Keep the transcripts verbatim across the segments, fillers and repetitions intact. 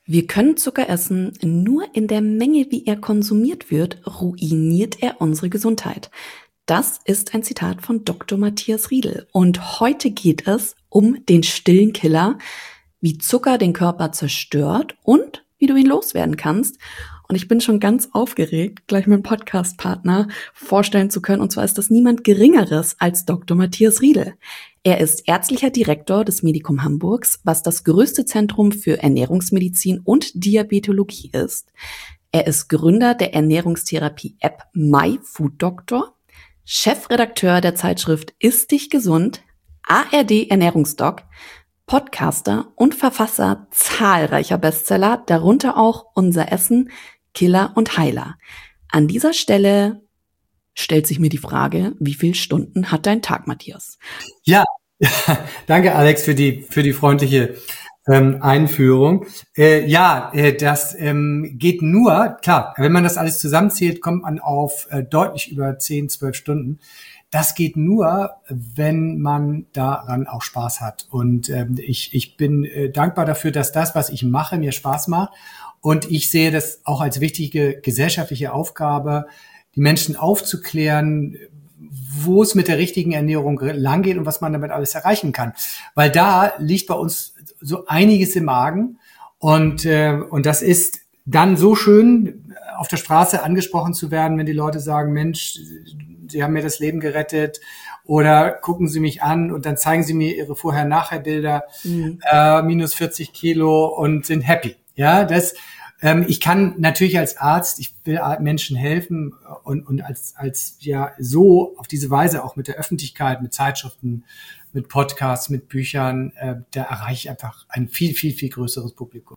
Wir können Zucker essen, nur in der Menge, wie er konsumiert wird, ruiniert er unsere Gesundheit. Das ist ein Zitat von Doktor Matthias Riedel. Und heute geht es um den stillen Killer, wie Zucker den Körper zerstört und wie du ihn loswerden kannst. Und ich bin schon ganz aufgeregt, gleich meinen Podcast-Partner vorstellen zu können. Und zwar ist das niemand Geringeres als Doktor Matthias Riedel. Er ist ärztlicher Direktor des Medikum Hamburgs, was das größte Zentrum für Ernährungsmedizin und Diabetologie ist. Er ist Gründer der Ernährungstherapie-App MyFoodDoctor, Chefredakteur der Zeitschrift Ist dich gesund, A R D Ernährungsdoc, Podcaster und Verfasser zahlreicher Bestseller, darunter auch Unser Essen, Killer und Heiler. An dieser Stelle stellt sich mir die Frage, wie viele Stunden hat dein Tag, Matthias? Ja, danke Alex für die für die freundliche ähm, Einführung. Äh, ja, äh, das ähm, geht nur, klar, wenn man das alles zusammenzählt, kommt man auf äh, deutlich über zehn, zwölf Stunden. Das geht nur, wenn man daran auch Spaß hat. Und ähm, ich, ich bin äh, dankbar dafür, dass das, was ich mache, mir Spaß macht. Und ich sehe das auch als wichtige gesellschaftliche Aufgabe, die Menschen aufzuklären, wo es mit der richtigen Ernährung langgeht und was man damit alles erreichen kann. Weil da liegt bei uns so einiges im Magen. Und, äh, und das ist dann so schön, auf der Straße angesprochen zu werden, wenn die Leute sagen, Mensch, Sie haben mir das Leben gerettet, oder gucken Sie mich an und dann zeigen Sie mir Ihre Vorher-Nachher-Bilder, mhm. äh, minus vierzig Kilo und sind happy. Ja, das, ähm, ich kann natürlich als Arzt, ich will Menschen helfen und, und als, als, ja, so auf diese Weise auch mit der Öffentlichkeit, mit Zeitschriften, mit Podcasts, mit Büchern, äh, da erreiche ich einfach ein viel, viel, viel größeres Publikum.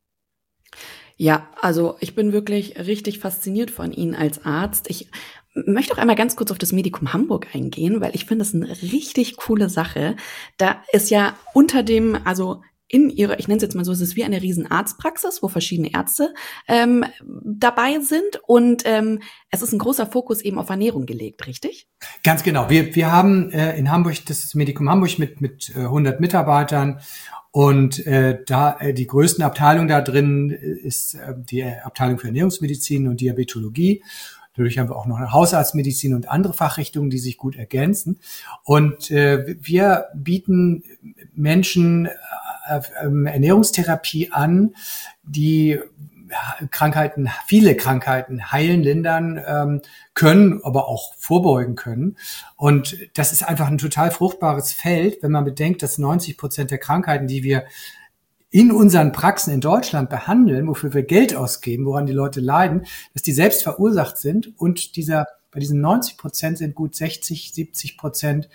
Ja, also ich bin wirklich richtig fasziniert von Ihnen als Arzt. Ich möchte auch einmal ganz kurz auf das Medikum Hamburg eingehen, weil ich finde das eine richtig coole Sache. Da ist ja unter dem, also in ihrer, ich nenne es jetzt mal so, es ist wie eine riesen Arztpraxis, wo verschiedene Ärzte ähm, dabei sind, und ähm, es ist ein großer Fokus eben auf Ernährung gelegt, richtig? Ganz genau. Wir wir haben äh, in Hamburg das Medikum Hamburg mit mit äh, hundert Mitarbeitern. Und äh, da äh, die größten Abteilungen da drin ist äh, die Abteilung für Ernährungsmedizin und Diabetologie. Dadurch haben wir auch noch eine Hausarztmedizin und andere Fachrichtungen, die sich gut ergänzen. Und äh, wir bieten Menschen äh, äh, Ernährungstherapie an, die Krankheiten, viele Krankheiten heilen, lindern ähm, können, aber auch vorbeugen können. Und das ist einfach ein total fruchtbares Feld, wenn man bedenkt, dass neunzig Prozent der Krankheiten, die wir in unseren Praxen in Deutschland behandeln, wofür wir Geld ausgeben, woran die Leute leiden, dass die selbst verursacht sind. Und dieser, bei diesen neunzig Prozent sind gut sechzig, siebzig Prozent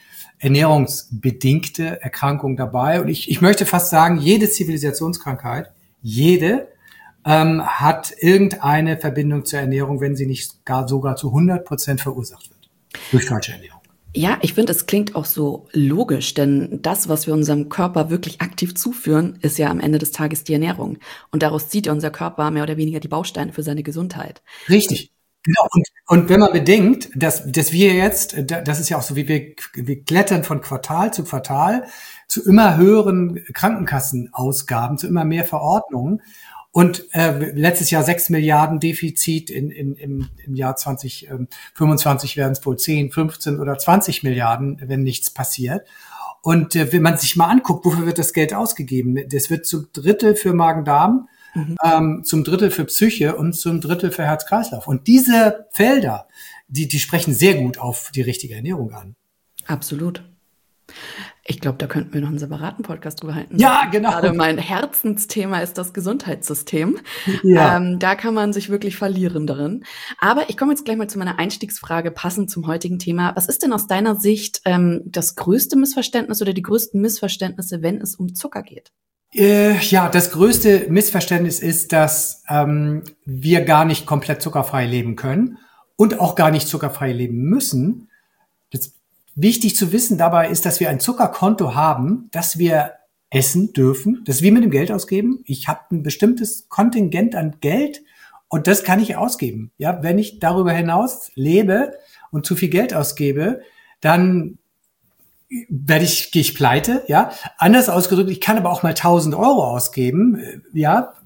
ernährungsbedingte Erkrankungen dabei. Und ich, ich möchte fast sagen, jede Zivilisationskrankheit, jede, Ähm, hat irgendeine Verbindung zur Ernährung, wenn sie nicht gar sogar zu hundert Prozent verursacht wird durch falsche Ernährung. Ja, ich finde, es klingt auch so logisch, denn das, was wir unserem Körper wirklich aktiv zuführen, ist ja am Ende des Tages die Ernährung. Und daraus zieht ja unser Körper mehr oder weniger die Bausteine für seine Gesundheit. Richtig. Genau. Und, und wenn man bedenkt, dass, dass wir jetzt, das ist ja auch so, wie wir, wir klettern von Quartal zu Quartal zu immer höheren Krankenkassenausgaben, zu immer mehr Verordnungen. Und äh, letztes Jahr sechs Milliarden Defizit, in, in, im, im Jahr zwanzig fünfundzwanzig werden es wohl zehn, fünfzehn oder zwanzig Milliarden, wenn nichts passiert. Und äh, wenn man sich mal anguckt, wofür wird das Geld ausgegeben? Das wird zum Drittel für Magen-Darm, mhm. ähm, zum Drittel für Psyche und zum Drittel für Herz-Kreislauf. Und diese Felder, die, die sprechen sehr gut auf die richtige Ernährung an. Absolut. Ich glaube, da könnten wir noch einen separaten Podcast drüber halten. Ja, genau. Gerade mein Herzensthema ist das Gesundheitssystem. Ja. Ähm, da kann man sich wirklich verlieren darin. Aber ich komme jetzt gleich mal zu meiner Einstiegsfrage, passend zum heutigen Thema. Was ist denn aus deiner Sicht ähm, das größte Missverständnis oder die größten Missverständnisse, wenn es um Zucker geht? Äh, ja, das größte Missverständnis ist, dass ähm, wir gar nicht komplett zuckerfrei leben können und auch gar nicht zuckerfrei leben müssen. Das Wichtig zu wissen dabei ist, dass wir ein Zuckerkonto haben, das wir essen dürfen. Das ist wie mit dem Geld ausgeben. Ich habe ein bestimmtes Kontingent an Geld und das kann ich ausgeben. Ja, wenn ich darüber hinaus lebe und zu viel Geld ausgebe, dann werde ich, gehe ich pleite. Ja, anders ausgedrückt, ich kann aber auch mal tausend Euro ausgeben. Ja,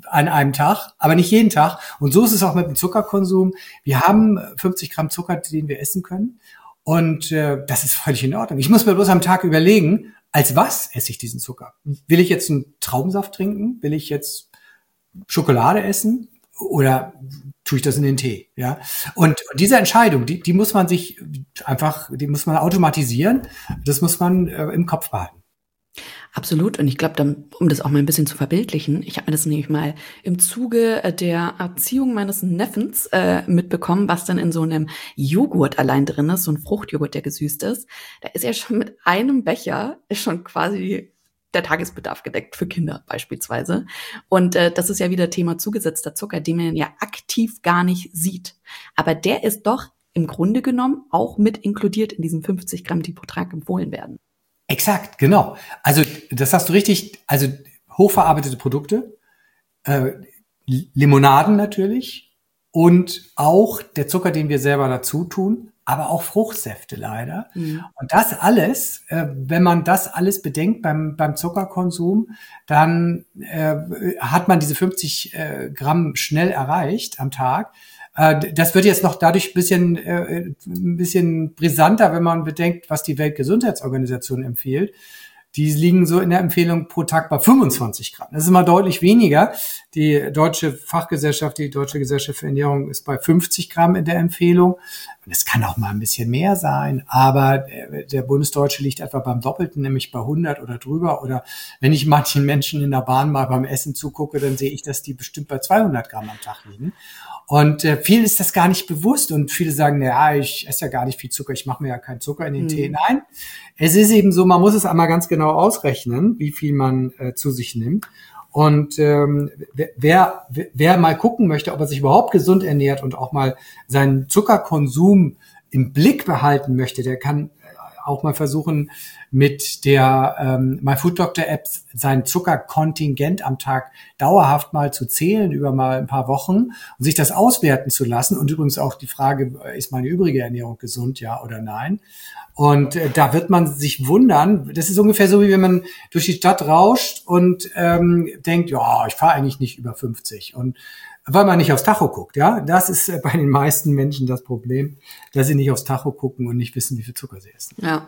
an einem Tag, aber nicht jeden Tag. Und so ist es auch mit dem Zuckerkonsum. Wir haben fünfzig Gramm Zucker, den wir essen können. Und äh, das ist völlig in Ordnung. Ich muss mir bloß am Tag überlegen, als was esse ich diesen Zucker? Will ich jetzt einen Traubensaft trinken? Will ich jetzt Schokolade essen? Oder tue ich das in den Tee? Ja. Und diese Entscheidung, die, die muss man sich einfach, die muss man automatisieren. Das muss man äh, im Kopf behalten. Absolut. Und ich glaube, um das auch mal ein bisschen zu verbildlichen, ich habe mir das nämlich mal im Zuge der Erziehung meines Neffens äh, mitbekommen, was dann in so einem Joghurt allein drin ist, so ein Fruchtjoghurt, der gesüßt ist. Da ist ja schon mit einem Becher ist schon quasi der Tagesbedarf gedeckt für Kinder beispielsweise. Und äh, das ist ja wieder Thema zugesetzter Zucker, den man ja aktiv gar nicht sieht. Aber der ist doch im Grunde genommen auch mit inkludiert in diesen fünfzig Gramm, die pro Tag empfohlen werden. Exakt, genau. Also das hast du richtig, also hochverarbeitete Produkte, äh, Limonaden natürlich und auch der Zucker, den wir selber dazu tun, aber auch Fruchtsäfte leider. Mhm. Und das alles, äh, wenn man das alles bedenkt beim beim Zuckerkonsum, dann äh, hat man diese fünfzig äh, Gramm schnell erreicht am Tag. Äh, das wird jetzt noch dadurch ein bisschen, äh, ein bisschen brisanter, wenn man bedenkt, was die Weltgesundheitsorganisation empfiehlt. Die liegen so in der Empfehlung pro Tag bei fünfundzwanzig Gramm. Das ist immer deutlich weniger. Die deutsche Fachgesellschaft, die Deutsche Gesellschaft für Ernährung ist bei fünfzig Gramm in der Empfehlung. Und es kann auch mal ein bisschen mehr sein, aber der Bundesdeutsche liegt etwa beim Doppelten, nämlich bei hundert oder drüber. Oder wenn ich manchen Menschen in der Bahn mal beim Essen zugucke, dann sehe ich, dass die bestimmt bei zweihundert Gramm am Tag liegen. Und äh, vielen ist das gar nicht bewusst und viele sagen, na ja, ich esse ja gar nicht viel Zucker, ich mache mir ja keinen Zucker in den mhm. Tee. Nein, es ist eben so, man muss es einmal ganz genau ausrechnen, wie viel man äh, zu sich nimmt. Und ähm, wer, wer mal gucken möchte, ob er sich überhaupt gesund ernährt und auch mal seinen Zuckerkonsum im Blick behalten möchte, der kann auch mal versuchen, mit der ähm, MyFoodDoctor-App sein Zuckerkontingent am Tag dauerhaft mal zu zählen über mal ein paar Wochen und sich das auswerten zu lassen. Und übrigens auch die Frage, ist meine übrige Ernährung gesund, ja oder nein? Und äh, da wird man sich wundern. Das ist ungefähr so, wie wenn man durch die Stadt rauscht und ähm, denkt, ja, ich fahre eigentlich nicht über fünfzig. Und weil man nicht aufs Tacho guckt, ja. Das ist bei den meisten Menschen das Problem, dass sie nicht aufs Tacho gucken und nicht wissen, wie viel Zucker sie essen. Ja.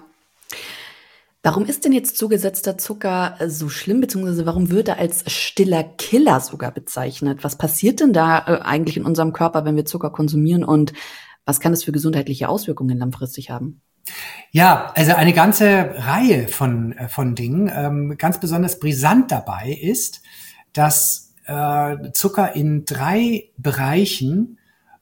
Warum ist denn jetzt zugesetzter Zucker so schlimm, beziehungsweise warum wird er als stiller Killer sogar bezeichnet? Was passiert denn da äh, eigentlich in unserem Körper, wenn wir Zucker konsumieren und was kann das für gesundheitliche Auswirkungen langfristig haben? Ja, also eine ganze Reihe von, von Dingen. Ähm, ganz besonders brisant dabei ist, dass Zucker in drei Bereichen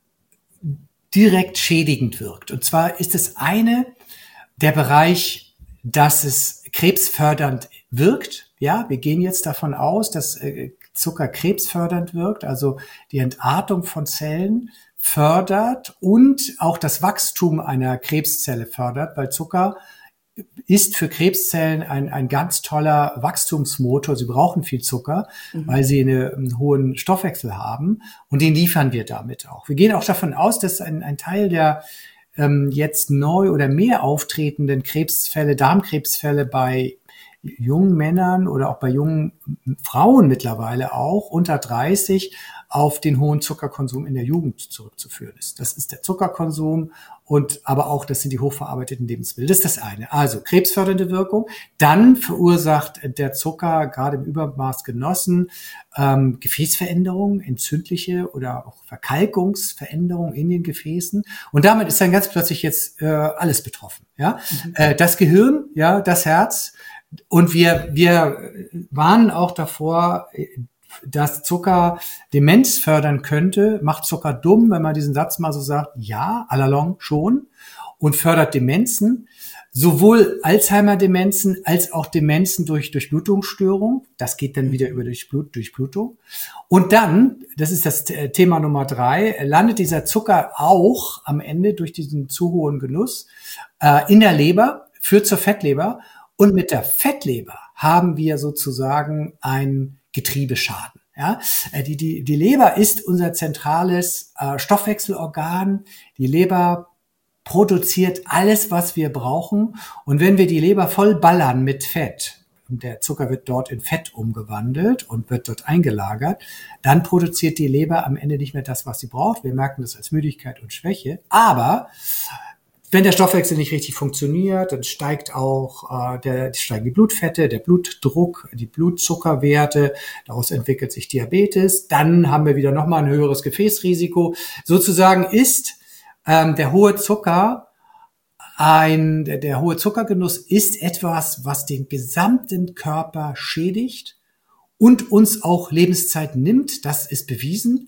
direkt schädigend wirkt. Und zwar ist es eine, der Bereich, dass es krebsfördernd wirkt. Ja, wir gehen jetzt davon aus, dass Zucker krebsfördernd wirkt, also die Entartung von Zellen fördert und auch das Wachstum einer Krebszelle fördert, weil Zucker ist für Krebszellen ein, ein ganz toller Wachstumsmotor. Sie brauchen viel Zucker, mhm. weil sie eine, einen hohen Stoffwechsel haben und den liefern wir damit auch. Wir gehen auch davon aus, dass ein, ein Teil der ähm, jetzt neu oder mehr auftretenden Krebsfälle, Darmkrebsfälle bei jungen Männern oder auch bei jungen Frauen mittlerweile auch unter dreißig auf den hohen Zuckerkonsum in der Jugend zurückzuführen ist. Das ist der Zuckerkonsum und aber auch, das sind die hochverarbeiteten Lebensmittel. Das ist das eine. Also krebsfördernde Wirkung. Dann verursacht der Zucker, gerade im Übermaß genossen, ähm, Gefäßveränderungen, entzündliche oder auch Verkalkungsveränderungen in den Gefäßen. Und damit ist dann ganz plötzlich jetzt äh, alles betroffen. Ja, mhm. äh, das Gehirn, ja, das Herz. Und wir, wir warnen auch davor, dass Zucker Demenz fördern könnte. Macht Zucker dumm, wenn man diesen Satz mal so sagt? Ja, à la longue schon. Und fördert Demenzen. Sowohl Alzheimer-Demenzen als auch Demenzen durch Durchblutungsstörung. Das geht dann wieder über Durchblut, Durchblutung. Und dann, das ist das Thema Nummer drei, landet dieser Zucker auch am Ende durch diesen zu hohen Genuss äh, in der Leber, führt zur Fettleber. Und mit der Fettleber haben wir sozusagen einen Getriebeschaden. Ja, die, die, die Leber ist unser zentrales äh, Stoffwechselorgan. Die Leber produziert alles, was wir brauchen. Und wenn wir die Leber voll ballern mit Fett, der Zucker wird dort in Fett umgewandelt und wird dort eingelagert, dann produziert die Leber am Ende nicht mehr das, was sie braucht. Wir merken das als Müdigkeit und Schwäche. Aber wenn der Stoffwechsel nicht richtig funktioniert, dann steigt auch äh, der, steigen die Blutfette, der Blutdruck, die Blutzuckerwerte, daraus entwickelt sich Diabetes, dann haben wir wieder nochmal ein höheres Gefäßrisiko. Sozusagen ist ähm, der hohe Zucker, ein, der, der hohe Zuckergenuss ist etwas, was den gesamten Körper schädigt und uns auch Lebenszeit nimmt, das ist bewiesen.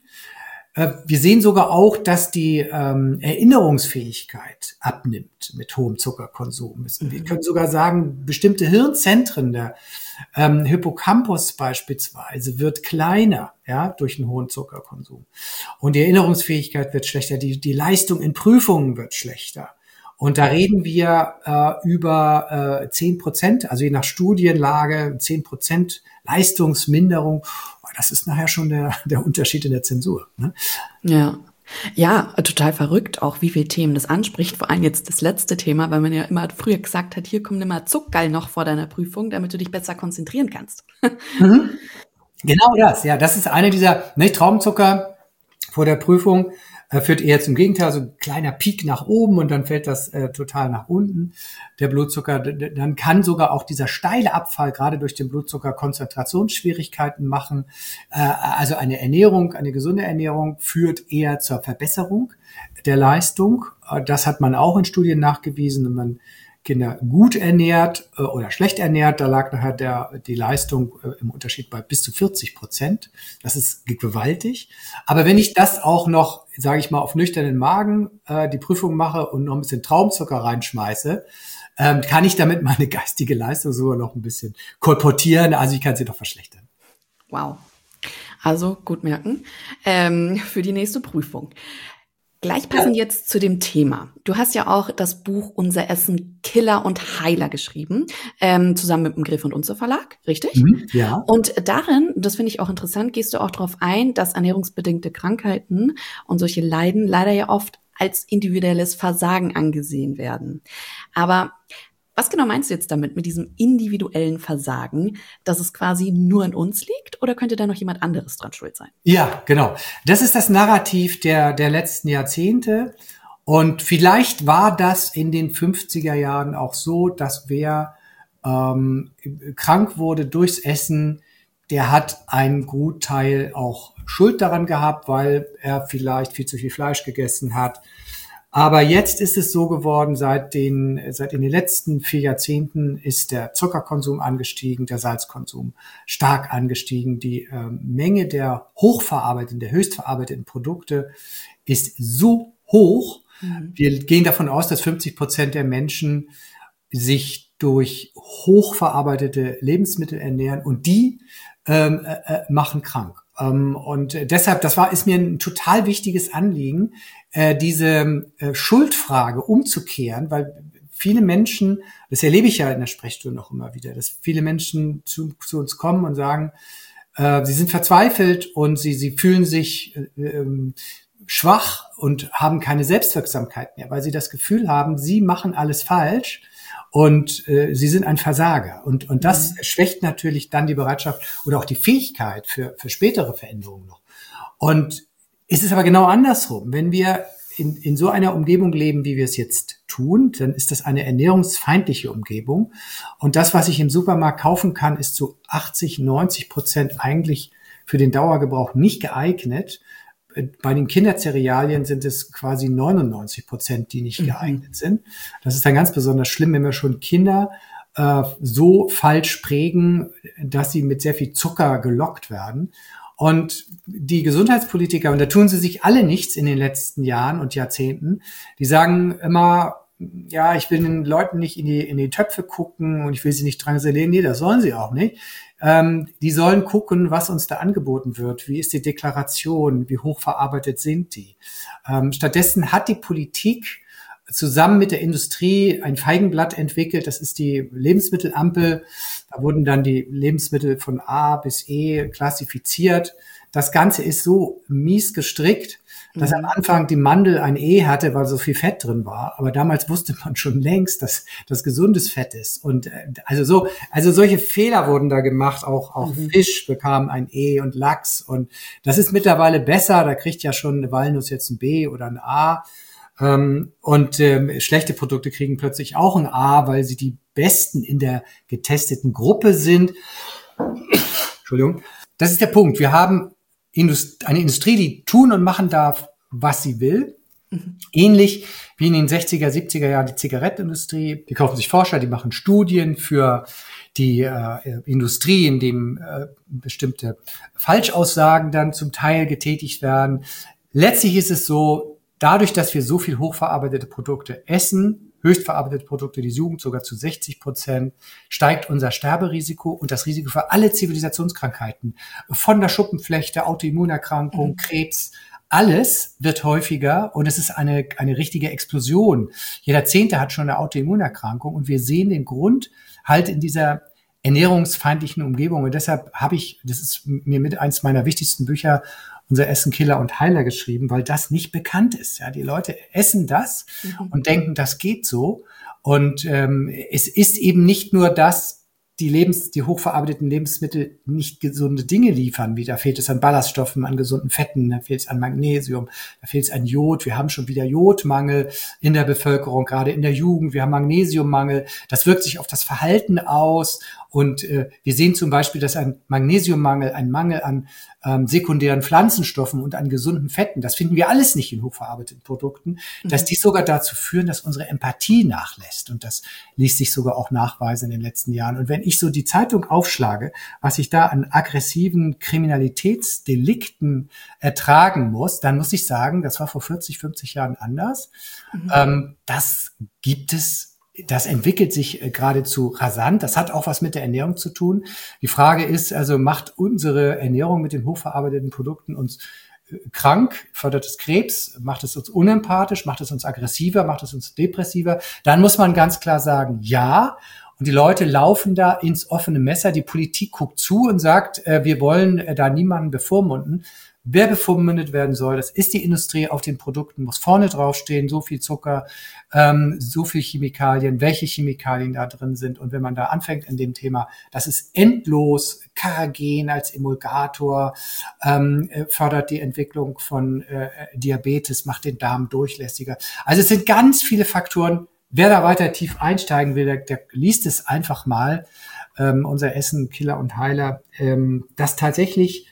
Wir sehen sogar auch, dass die ähm, Erinnerungsfähigkeit abnimmt mit hohem Zuckerkonsum. Wir können sogar sagen, bestimmte Hirnzentren, der ähm, Hippocampus beispielsweise, wird kleiner, ja, durch einen hohen Zuckerkonsum. Und die Erinnerungsfähigkeit wird schlechter, die, die Leistung in Prüfungen wird schlechter. Und da reden wir äh, über äh, zehn Prozent, also je nach Studienlage zehn Prozent Leistungsminderung. Das ist nachher schon der, der Unterschied in der Zensur. Ne? Ja. Ja, total verrückt auch, wie viele Themen das anspricht. Vor allem jetzt das letzte Thema, weil man ja immer früher gesagt hat, hier kommt immer Zuckerl noch vor deiner Prüfung, damit du dich besser konzentrieren kannst. Mhm. Genau das, ja. Das ist eine dieser, nicht Traubenzucker vor der Prüfung. Führt eher zum Gegenteil, so ein kleiner Peak nach oben und dann fällt das äh, total nach unten, der Blutzucker. Dann kann sogar auch dieser steile Abfall gerade durch den Blutzucker Konzentrationsschwierigkeiten machen. Äh, also eine Ernährung, eine gesunde Ernährung führt eher zur Verbesserung der Leistung. Äh, das hat man auch in Studien nachgewiesen, wenn man Kinder gut ernährt äh, oder schlecht ernährt, da lag nachher der, die Leistung äh, im Unterschied bei bis zu vierzig Prozent. Das ist gewaltig. Aber wenn ich das auch noch, sage ich mal, auf nüchternen Magen äh, die Prüfung mache und noch ein bisschen Traubenzucker reinschmeiße, ähm, kann ich damit meine geistige Leistung sogar noch ein bisschen kolportieren. Also ich kann sie doch verschlechtern. Wow. Also gut merken ähm, für die nächste Prüfung. Gleich passend ja. jetzt zu dem Thema. Du hast ja auch das Buch Unser Essen Killer und Heiler geschrieben, ähm, zusammen mit dem Griff und Unser Verlag, richtig? Mhm, ja. Und darin, das finde ich auch interessant, gehst du auch darauf ein, dass ernährungsbedingte Krankheiten und solche Leiden leider ja oft als individuelles Versagen angesehen werden. Aber was genau meinst du jetzt damit, mit diesem individuellen Versagen, dass es quasi nur in uns liegt, oder könnte da noch jemand anderes dran schuld sein? Ja, genau. Das ist das Narrativ der, der letzten Jahrzehnte. Und vielleicht war das in den fünfziger Jahren auch so, dass wer ähm, krank wurde durchs Essen, der hat einen Gutteil auch Schuld daran gehabt, weil er vielleicht viel zu viel Fleisch gegessen hat. Aber jetzt ist es so geworden, seit den, seit in den letzten vier Jahrzehnten ist der Zuckerkonsum angestiegen, der Salzkonsum stark angestiegen. Die äh, Menge der hochverarbeiteten, der höchstverarbeiteten Produkte ist so hoch. Mhm. Wir gehen davon aus, dass fünfzig Prozent der Menschen sich durch hochverarbeitete Lebensmittel ernähren und die ähm, äh, machen krank. Um, und deshalb, das war, ist mir ein total wichtiges Anliegen, äh, diese äh, Schuldfrage umzukehren, weil viele Menschen, das erlebe ich ja in der Sprechstunde auch immer wieder, dass viele Menschen zu, zu uns kommen und sagen, äh, sie sind verzweifelt und sie, sie fühlen sich äh, äh, schwach und haben keine Selbstwirksamkeit mehr, weil sie das Gefühl haben, sie machen alles falsch. Und äh, sie sind ein Versager. Und, und das mhm. schwächt natürlich dann die Bereitschaft oder auch die Fähigkeit für, für spätere Veränderungen noch. Und es ist aber genau andersrum. Wenn wir in, in so einer Umgebung leben, wie wir es jetzt tun, dann ist das eine ernährungsfeindliche Umgebung. Und das, was ich im Supermarkt kaufen kann, ist zu achtzig, neunzig Prozent eigentlich für den Dauergebrauch nicht geeignet. Bei den Kindercerealien sind es quasi neunundneunzig Prozent, die nicht geeignet sind. Das ist dann ganz besonders schlimm, wenn wir schon Kinder äh, so falsch prägen, dass sie mit sehr viel Zucker gelockt werden. Und die Gesundheitspolitiker, und da tun sie sich alle nichts in den letzten Jahren und Jahrzehnten, die sagen immer, ja, ich will den Leuten nicht in die, in die Töpfe gucken und ich will sie nicht drangsalieren. Nee, das sollen sie auch nicht. Ähm, die sollen gucken, was uns da angeboten wird. Wie ist die Deklaration? Wie hochverarbeitet sind die? Ähm, stattdessen hat die Politik zusammen mit der Industrie ein Feigenblatt entwickelt. Das ist die Lebensmittelampel. Da wurden dann die Lebensmittel von A bis E klassifiziert. das Ganze ist so mies gestrickt, dass Mhm. am Anfang die Mandel ein E hatte, weil so viel Fett drin war. Aber damals wusste man schon längst, dass das gesundes Fett ist. Und äh, also so, also solche Fehler wurden da gemacht. Auch auch Mhm. Fisch bekam ein E und Lachs. Und das ist mittlerweile besser. Da kriegt ja schon eine Walnuss jetzt ein B oder ein A. Ähm, und ähm, schlechte Produkte kriegen plötzlich auch ein A, weil sie die besten in der getesteten Gruppe sind. Entschuldigung. Das ist der Punkt. Wir haben Indust- eine Industrie, die tun und machen darf, was sie will. Mhm. Ähnlich wie in den sechziger, siebziger Jahren die Zigarettenindustrie. Die kaufen sich Forscher, die machen Studien für die äh, Industrie, in dem äh, bestimmte Falschaussagen dann zum Teil getätigt werden. Letztlich ist es so, dadurch, dass wir so viel hochverarbeitete Produkte essen, höchstverarbeitete Produkte, die Jugend sogar zu sechzig Prozent, steigt unser Sterberisiko und das Risiko für alle Zivilisationskrankheiten. Von der Schuppenflechte, Autoimmunerkrankung, Mhm. Krebs, alles wird häufiger und es ist eine, eine richtige Explosion. Jeder Zehnte hat schon eine Autoimmunerkrankung und wir sehen den Grund halt in dieser ernährungsfeindlichen Umgebung. Und deshalb habe ich, das ist mir mit eins meiner wichtigsten Bücher, unser Essen Killer und Heiler, geschrieben, weil das nicht bekannt ist. Ja, die Leute essen das Mhm. und denken, das geht so. Und ähm, es ist eben nicht nur das, die Lebens, die hochverarbeiteten Lebensmittel nicht gesunde Dinge liefern, wie da fehlt es an Ballaststoffen, an gesunden Fetten, da fehlt es an Magnesium, da fehlt es an Jod. Wir haben schon wieder Jodmangel in der Bevölkerung, gerade in der Jugend. Wir haben Magnesiummangel. Das wirkt sich auf das Verhalten aus. Und äh, wir sehen zum Beispiel, dass ein Magnesiummangel, ein Mangel an ähm, sekundären Pflanzenstoffen und an gesunden Fetten, das finden wir alles nicht in hochverarbeiteten Produkten, Mhm. dass die sogar dazu führen, dass unsere Empathie nachlässt. Und das ließ sich sogar auch nachweisen in den letzten Jahren. Und wenn ich so die Zeitung aufschlage, was ich da an aggressiven Kriminalitätsdelikten ertragen muss, dann muss ich sagen, das war vor vierzig, fünfzig Jahren anders. Mhm. Ähm, das gibt es. Das entwickelt sich äh, geradezu rasant. Das hat auch was mit der Ernährung zu tun. Die Frage ist also, macht unsere Ernährung mit den hochverarbeiteten Produkten uns äh, krank, fördert es Krebs, macht es uns unempathisch, macht es uns aggressiver, macht es uns depressiver? Dann muss man ganz klar sagen, ja. Und die Leute laufen da ins offene Messer. Die Politik guckt zu und sagt, äh, wir wollen äh, da niemanden bevormunden. Wer bevormundet werden soll, das ist die Industrie. Auf den Produkten muss vorne draufstehen, so viel Zucker, ähm, so viel Chemikalien, welche Chemikalien da drin sind. Und wenn man da anfängt in dem Thema, das ist endlos. Carrageen als Emulgator ähm, fördert die Entwicklung von äh, Diabetes, macht den Darm durchlässiger. Also es sind ganz viele Faktoren. Wer da weiter tief einsteigen will, der, der liest es einfach mal. Ähm, unser Essen, Killer und Heiler, ähm, das tatsächlich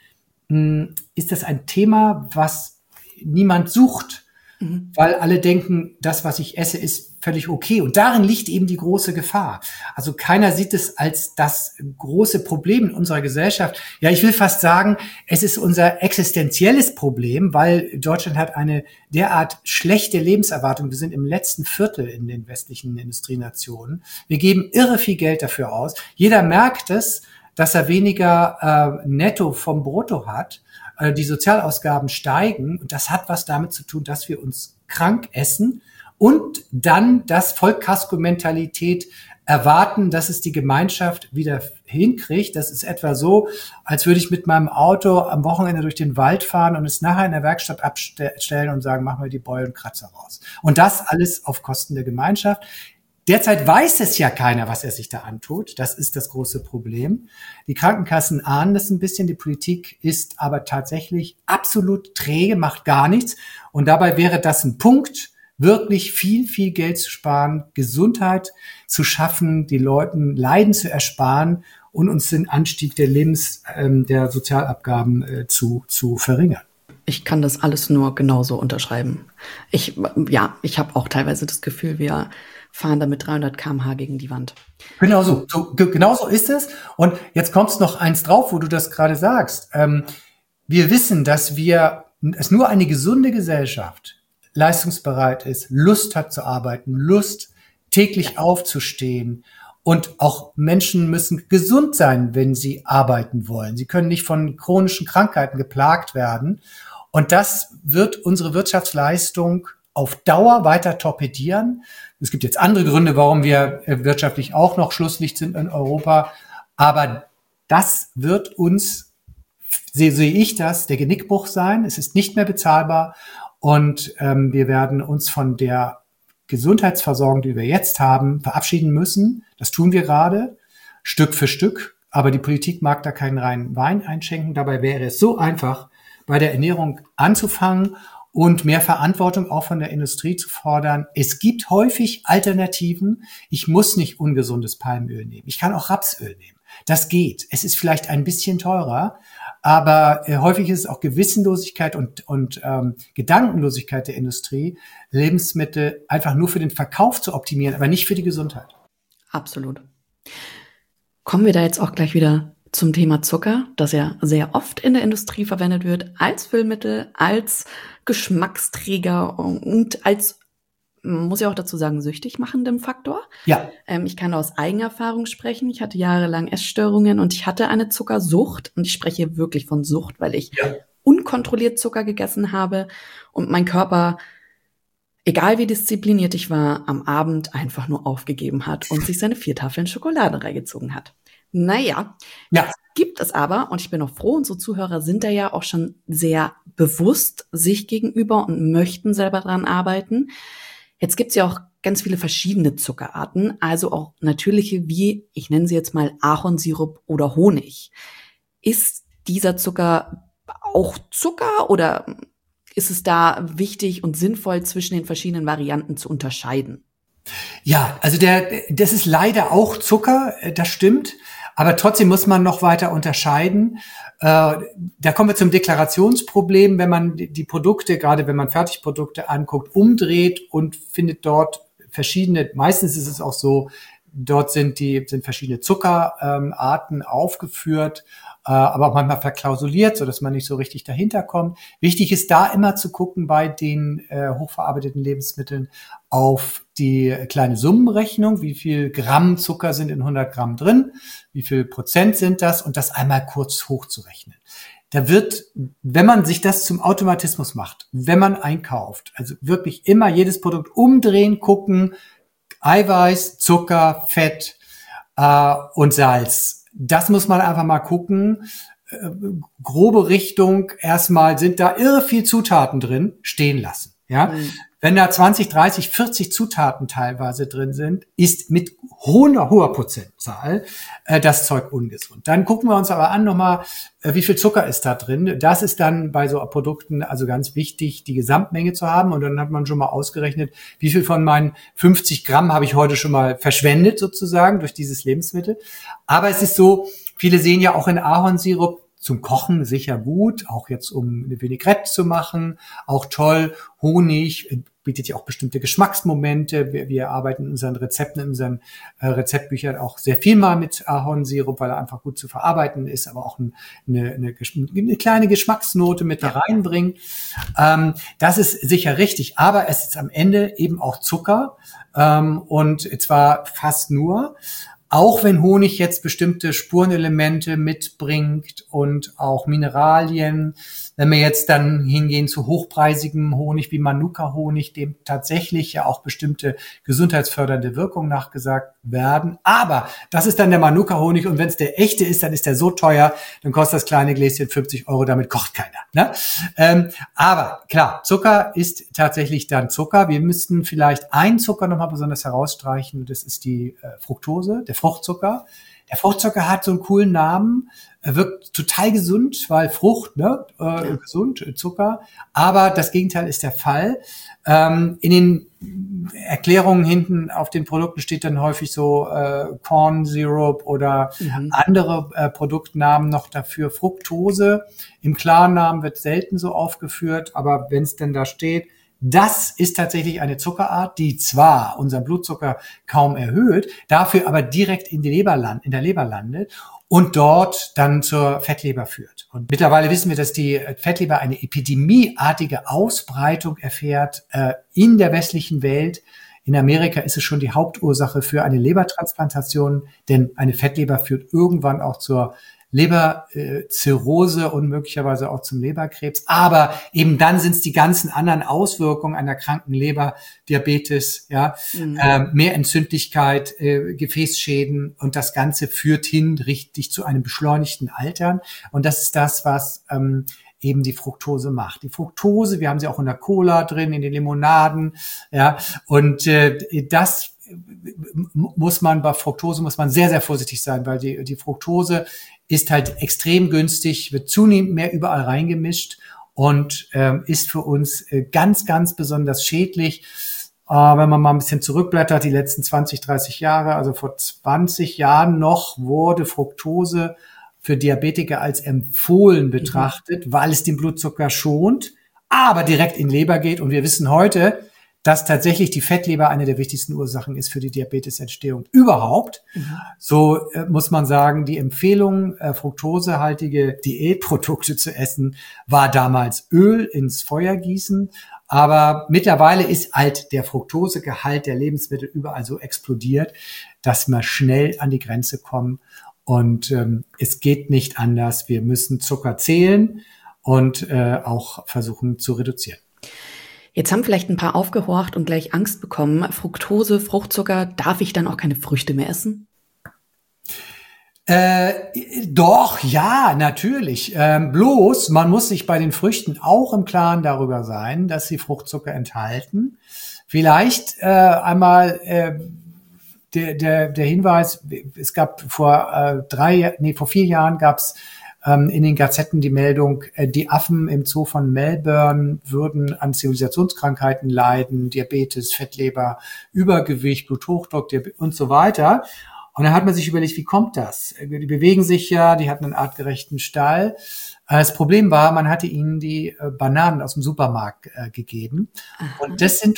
ist das ein Thema, was niemand sucht, mhm. weil alle denken, das, was ich esse, ist völlig okay. Und darin liegt eben die große Gefahr. Also keiner sieht es als das große Problem in unserer Gesellschaft. Ja, ich will fast sagen, es ist unser existenzielles Problem, weil Deutschland hat eine derart schlechte Lebenserwartung. Wir sind im letzten Viertel in den westlichen Industrienationen. Wir geben irre viel Geld dafür aus. Jeder merkt es, dass er weniger äh, netto vom Brutto hat. Äh, die Sozialausgaben steigen. Und das hat was damit zu tun, dass wir uns krank essen und dann das Vollkasko-Mentalität erwarten, dass es die Gemeinschaft wieder hinkriegt. Das ist etwa so, als würde ich mit meinem Auto am Wochenende durch den Wald fahren und es nachher in der Werkstatt abstellen und sagen, mach mal die Beul und Kratzer raus. Und das alles auf Kosten der Gemeinschaft. Derzeit weiß es ja keiner, was er sich da antut. Das ist das große Problem. Die Krankenkassen ahnen das ein bisschen. Die Politik ist aber tatsächlich absolut träge, macht gar nichts. Und dabei wäre das ein Punkt, wirklich viel, viel Geld zu sparen, Gesundheit zu schaffen, die Leuten Leiden zu ersparen und uns den Anstieg der Lebens-, ähm, der Sozialabgaben äh, zu, zu verringern. Ich kann das alles nur genauso unterschreiben. Ich, ja, ich habe auch teilweise das Gefühl, wir fahren da mit dreihundert Kilometer pro Stunde gegen die Wand. Genau so, so genau so ist es. Und jetzt kommst noch eins drauf, wo du das gerade sagst. Ähm, wir wissen, dass wir, es nur eine gesunde Gesellschaft leistungsbereit ist, Lust hat zu arbeiten, Lust täglich ja. aufzustehen. Und auch Menschen müssen gesund sein, wenn sie arbeiten wollen. Sie können nicht von chronischen Krankheiten geplagt werden. Und das wird unsere Wirtschaftsleistung auf Dauer weiter torpedieren. Es gibt jetzt andere Gründe, warum wir wirtschaftlich auch noch Schlusslicht sind in Europa. Aber das wird uns sehe, sehe ich das, der Genickbruch sein. Es ist nicht mehr bezahlbar und ähm, wir werden uns von der Gesundheitsversorgung, die wir jetzt haben, verabschieden müssen. Das tun wir gerade, Stück für Stück. Aber die Politik mag da keinen reinen Wein einschenken. Dabei wäre es so einfach, bei der Ernährung anzufangen und mehr Verantwortung auch von der Industrie zu fordern. Es gibt häufig Alternativen. Ich muss nicht ungesundes Palmöl nehmen. Ich kann auch Rapsöl nehmen. Das geht. Es ist vielleicht ein bisschen teurer, aber äh, häufig ist es auch Gewissenlosigkeit und, und ähm, Gedankenlosigkeit der Industrie, Lebensmittel einfach nur für den Verkauf zu optimieren, aber nicht für die Gesundheit. Absolut. Kommen wir da jetzt auch gleich wieder zum Thema Zucker, das ja sehr oft in der Industrie verwendet wird, als Füllmittel, als Geschmacksträger und als, muss ich auch dazu sagen, süchtig machendem Faktor. Ja. Ähm, ich kann aus Eigenerfahrung sprechen. Ich hatte jahrelang Essstörungen und ich hatte eine Zuckersucht. Und ich spreche hier wirklich von Sucht, weil ich ja. unkontrolliert Zucker gegessen habe und mein Körper, egal wie diszipliniert ich war, am Abend einfach nur aufgegeben hat und sich seine vier Tafeln Schokolade reingezogen hat. Naja, ja. Jetzt gibt es aber, und ich bin auch froh, unsere Zuhörer sind da ja auch schon sehr bewusst sich gegenüber und möchten selber dran arbeiten. Jetzt gibt's ja auch ganz viele verschiedene Zuckerarten, also auch natürliche wie, ich nenne sie jetzt mal Ahornsirup oder Honig. Ist dieser Zucker auch Zucker oder ist es da wichtig und sinnvoll, zwischen den verschiedenen Varianten zu unterscheiden? Ja, also der, das ist leider auch Zucker, das stimmt. Aber trotzdem muss man noch weiter unterscheiden. Äh, da kommen wir zum Deklarationsproblem, wenn man die Produkte, gerade wenn man Fertigprodukte anguckt, umdreht und findet dort verschiedene, meistens ist es auch so, dort sind die sind verschiedene Zuckerarten ähm, aufgeführt, äh, aber auch manchmal verklausuliert, so dass man nicht so richtig dahinter kommt. Wichtig ist da immer zu gucken bei den äh, hochverarbeiteten Lebensmitteln auf die kleine Summenrechnung, wie viel Gramm Zucker sind in hundert Gramm drin, wie viel Prozent sind das und das einmal kurz hochzurechnen. Da wird, wenn man sich das zum Automatismus macht, wenn man einkauft, also wirklich immer jedes Produkt umdrehen, gucken, Eiweiß, Zucker, Fett äh, und Salz. Das muss man einfach mal gucken. Äh, grobe Richtung, erstmal sind da irre viel Zutaten drin, stehen lassen. Ja, mhm. Wenn da zwanzig, dreißig, vierzig Zutaten teilweise drin sind, ist mit hoher, hoher Prozentzahl äh, das Zeug ungesund. Dann gucken wir uns aber an nochmal, äh, wie viel Zucker ist da drin. Das ist dann bei so Produkten also ganz wichtig, die Gesamtmenge zu haben. Und dann hat man schon mal ausgerechnet, wie viel von meinen fünfzig Gramm habe ich heute schon mal verschwendet sozusagen durch dieses Lebensmittel. Aber es ist so, viele sehen ja auch in Ahornsirup, zum Kochen sicher gut, auch jetzt um eine Vinaigrette zu machen, auch toll. Honig bietet ja auch bestimmte Geschmacksmomente. Wir, wir arbeiten in unseren Rezepten, in unseren äh, Rezeptbüchern auch sehr viel mal mit Ahornsirup, weil er einfach gut zu verarbeiten ist, aber auch ein, eine, eine, eine kleine Geschmacksnote mit da reinbringt. Ähm, das ist sicher richtig, aber es ist am Ende eben auch Zucker ähm, und zwar fast nur. Auch wenn Honig jetzt bestimmte Spurenelemente mitbringt und auch Mineralien, wenn wir jetzt dann hingehen zu hochpreisigem Honig wie Manuka-Honig, dem tatsächlich ja auch bestimmte gesundheitsfördernde Wirkungen nachgesagt werden. Aber das ist dann der Manuka-Honig und wenn es der echte ist, dann ist der so teuer, dann kostet das kleine Gläschen fünfzig Euro, damit kocht keiner. Ne? Ähm, aber klar, Zucker ist tatsächlich dann Zucker. Wir müssten vielleicht einen Zucker nochmal besonders herausstreichen, das ist die äh, Fructose, der Fruchtzucker. Der Fruchtzucker hat so einen coolen Namen, er wirkt total gesund, weil Frucht, ne, äh, ja. gesund, Zucker. Aber das Gegenteil ist der Fall. Ähm, in den Erklärungen hinten auf den Produkten steht dann häufig so äh, Corn Syrup oder mhm. andere äh, Produktnamen noch dafür. Fructose im Klarnamen wird selten so aufgeführt, aber wenn es denn da steht, das ist tatsächlich eine Zuckerart, die zwar unseren Blutzucker kaum erhöht, dafür aber direkt in die Leber land, in der Leber landet und dort dann zur Fettleber führt. Und mittlerweile wissen wir, dass die Fettleber eine epidemieartige Ausbreitung erfährt äh, in der westlichen Welt. In Amerika ist es schon die Hauptursache für eine Lebertransplantation, denn eine Fettleber führt irgendwann auch zur Leberzirrhose und möglicherweise auch zum Leberkrebs. Aber eben dann sind es die ganzen anderen Auswirkungen einer kranken Leber, Diabetes, ja, mhm. äh, mehr Entzündlichkeit, äh, Gefäßschäden und das Ganze führt hin richtig zu einem beschleunigten Altern. Und das ist das, was ähm, eben die Fructose macht. Die Fructose, wir haben sie auch in der Cola drin, in den Limonaden, ja, und äh, das muss man bei Fructose muss man sehr, sehr vorsichtig sein, weil die, die Fructose ist halt extrem günstig, wird zunehmend mehr überall reingemischt und ähm, ist für uns äh, ganz, ganz besonders schädlich. Äh, wenn man mal ein bisschen zurückblättert, die letzten zwanzig, dreißig Jahre, also vor zwanzig Jahren noch, wurde Fructose für Diabetiker als empfohlen betrachtet, mhm. weil es den Blutzucker schont, aber direkt in die Leber geht. Und wir wissen heute, dass tatsächlich die Fettleber eine der wichtigsten Ursachen ist für die Diabetesentstehung überhaupt. Mhm. So äh, muss man sagen, die Empfehlung, äh, fruktosehaltige Diätprodukte zu essen, war damals Öl ins Feuer gießen. Aber mittlerweile ist halt der Fructosegehalt der Lebensmittel überall so explodiert, dass wir schnell an die Grenze kommen. Und ähm, es geht nicht anders. Wir müssen Zucker zählen und äh, auch versuchen zu reduzieren. Jetzt haben vielleicht ein paar aufgehorcht und gleich Angst bekommen. Fructose, Fruchtzucker, darf ich dann auch keine Früchte mehr essen? Äh, doch, ja, natürlich. Ähm, bloß, man muss sich bei den Früchten auch im Klaren darüber sein, dass sie Fruchtzucker enthalten. Vielleicht äh, einmal äh, der, der, der Hinweis, es gab vor äh, drei, nee, vor vier Jahren gab's in den Gazetten die Meldung, die Affen im Zoo von Melbourne würden an Zivilisationskrankheiten leiden, Diabetes, Fettleber, Übergewicht, Bluthochdruck und so weiter. Und dann hat man sich überlegt, wie kommt das? Die bewegen sich ja, die hatten einen artgerechten Stall. Das Problem war, man hatte ihnen die Bananen aus dem Supermarkt gegeben. Und das sind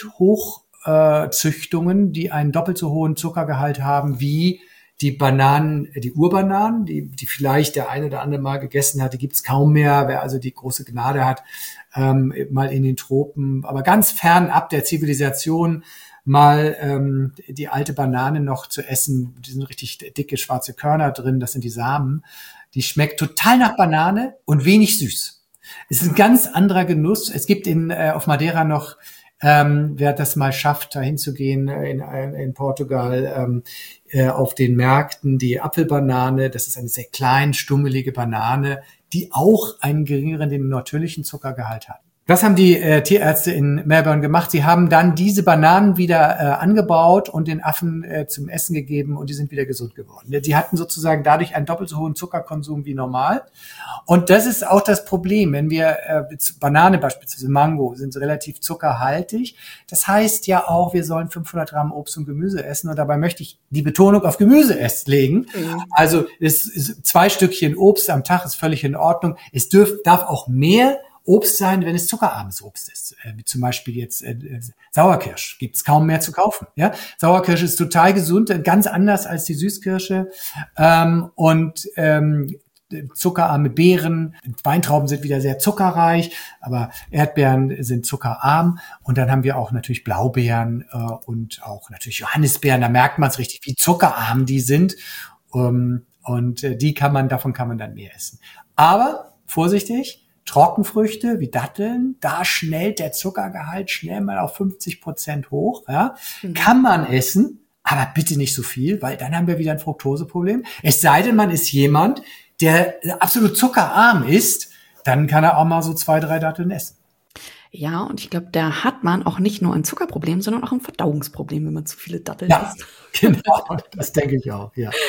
Hochzüchtungen, die einen doppelt so hohen Zuckergehalt haben wie die Bananen, die Urbananen, die, die vielleicht der eine oder andere mal gegessen hat, die gibt's kaum mehr. Wer also die große Gnade hat, ähm, mal in den Tropen, aber ganz fernab der Zivilisation mal ähm, die alte Banane noch zu essen. Die sind richtig dicke schwarze Körner drin, das sind die Samen. Die schmeckt total nach Banane und wenig süß. Es ist ein ganz anderer Genuss. Es gibt in äh, auf Madeira noch Ähm, wer das mal schafft, da hinzugehen äh, in, in Portugal, ähm, äh, auf den Märkten, die Apfelbanane, das ist eine sehr klein, stummelige Banane, die auch einen geringeren, den natürlichen Zuckergehalt hat. Das haben die äh, Tierärzte in Melbourne gemacht. Sie haben dann diese Bananen wieder äh, angebaut und den Affen äh, zum Essen gegeben und die sind wieder gesund geworden. Die hatten sozusagen dadurch einen doppelt so hohen Zuckerkonsum wie normal. Und das ist auch das Problem, wenn wir äh, Banane beispielsweise, Mango, sind relativ zuckerhaltig. Das heißt ja auch, wir sollen fünfhundert Gramm Obst und Gemüse essen und dabei möchte ich die Betonung auf Gemüse essen legen. Mhm. Also es ist zwei Stückchen Obst am Tag ist völlig in Ordnung. Es dürf, darf auch mehr Obst sein, wenn es zuckerarmes Obst ist, äh, wie zum Beispiel jetzt äh, Sauerkirsch, gibt's kaum mehr zu kaufen. Ja, Sauerkirsch ist total gesund, ganz anders als die Süßkirsche ähm, und ähm, zuckerarme Beeren, Weintrauben sind wieder sehr zuckerreich, aber Erdbeeren sind zuckerarm und dann haben wir auch natürlich Blaubeeren äh, und auch natürlich Johannisbeeren. Da merkt man es richtig, wie zuckerarm die sind um, und äh, die kann man, davon kann man dann mehr essen. Aber vorsichtig. Trockenfrüchte wie Datteln, da schnellt der Zuckergehalt schnell mal auf fünfzig Prozent hoch. Ja. Mhm. Kann man essen, aber bitte nicht so viel, weil dann haben wir wieder ein Fructoseproblem. Es sei denn, man ist jemand, der absolut zuckerarm ist, dann kann er auch mal so zwei, drei Datteln essen. Ja, und ich glaube, da hat man auch nicht nur ein Zuckerproblem, sondern auch ein Verdauungsproblem, wenn man zu viele Datteln ja, isst. Genau, das denke ich auch, ja.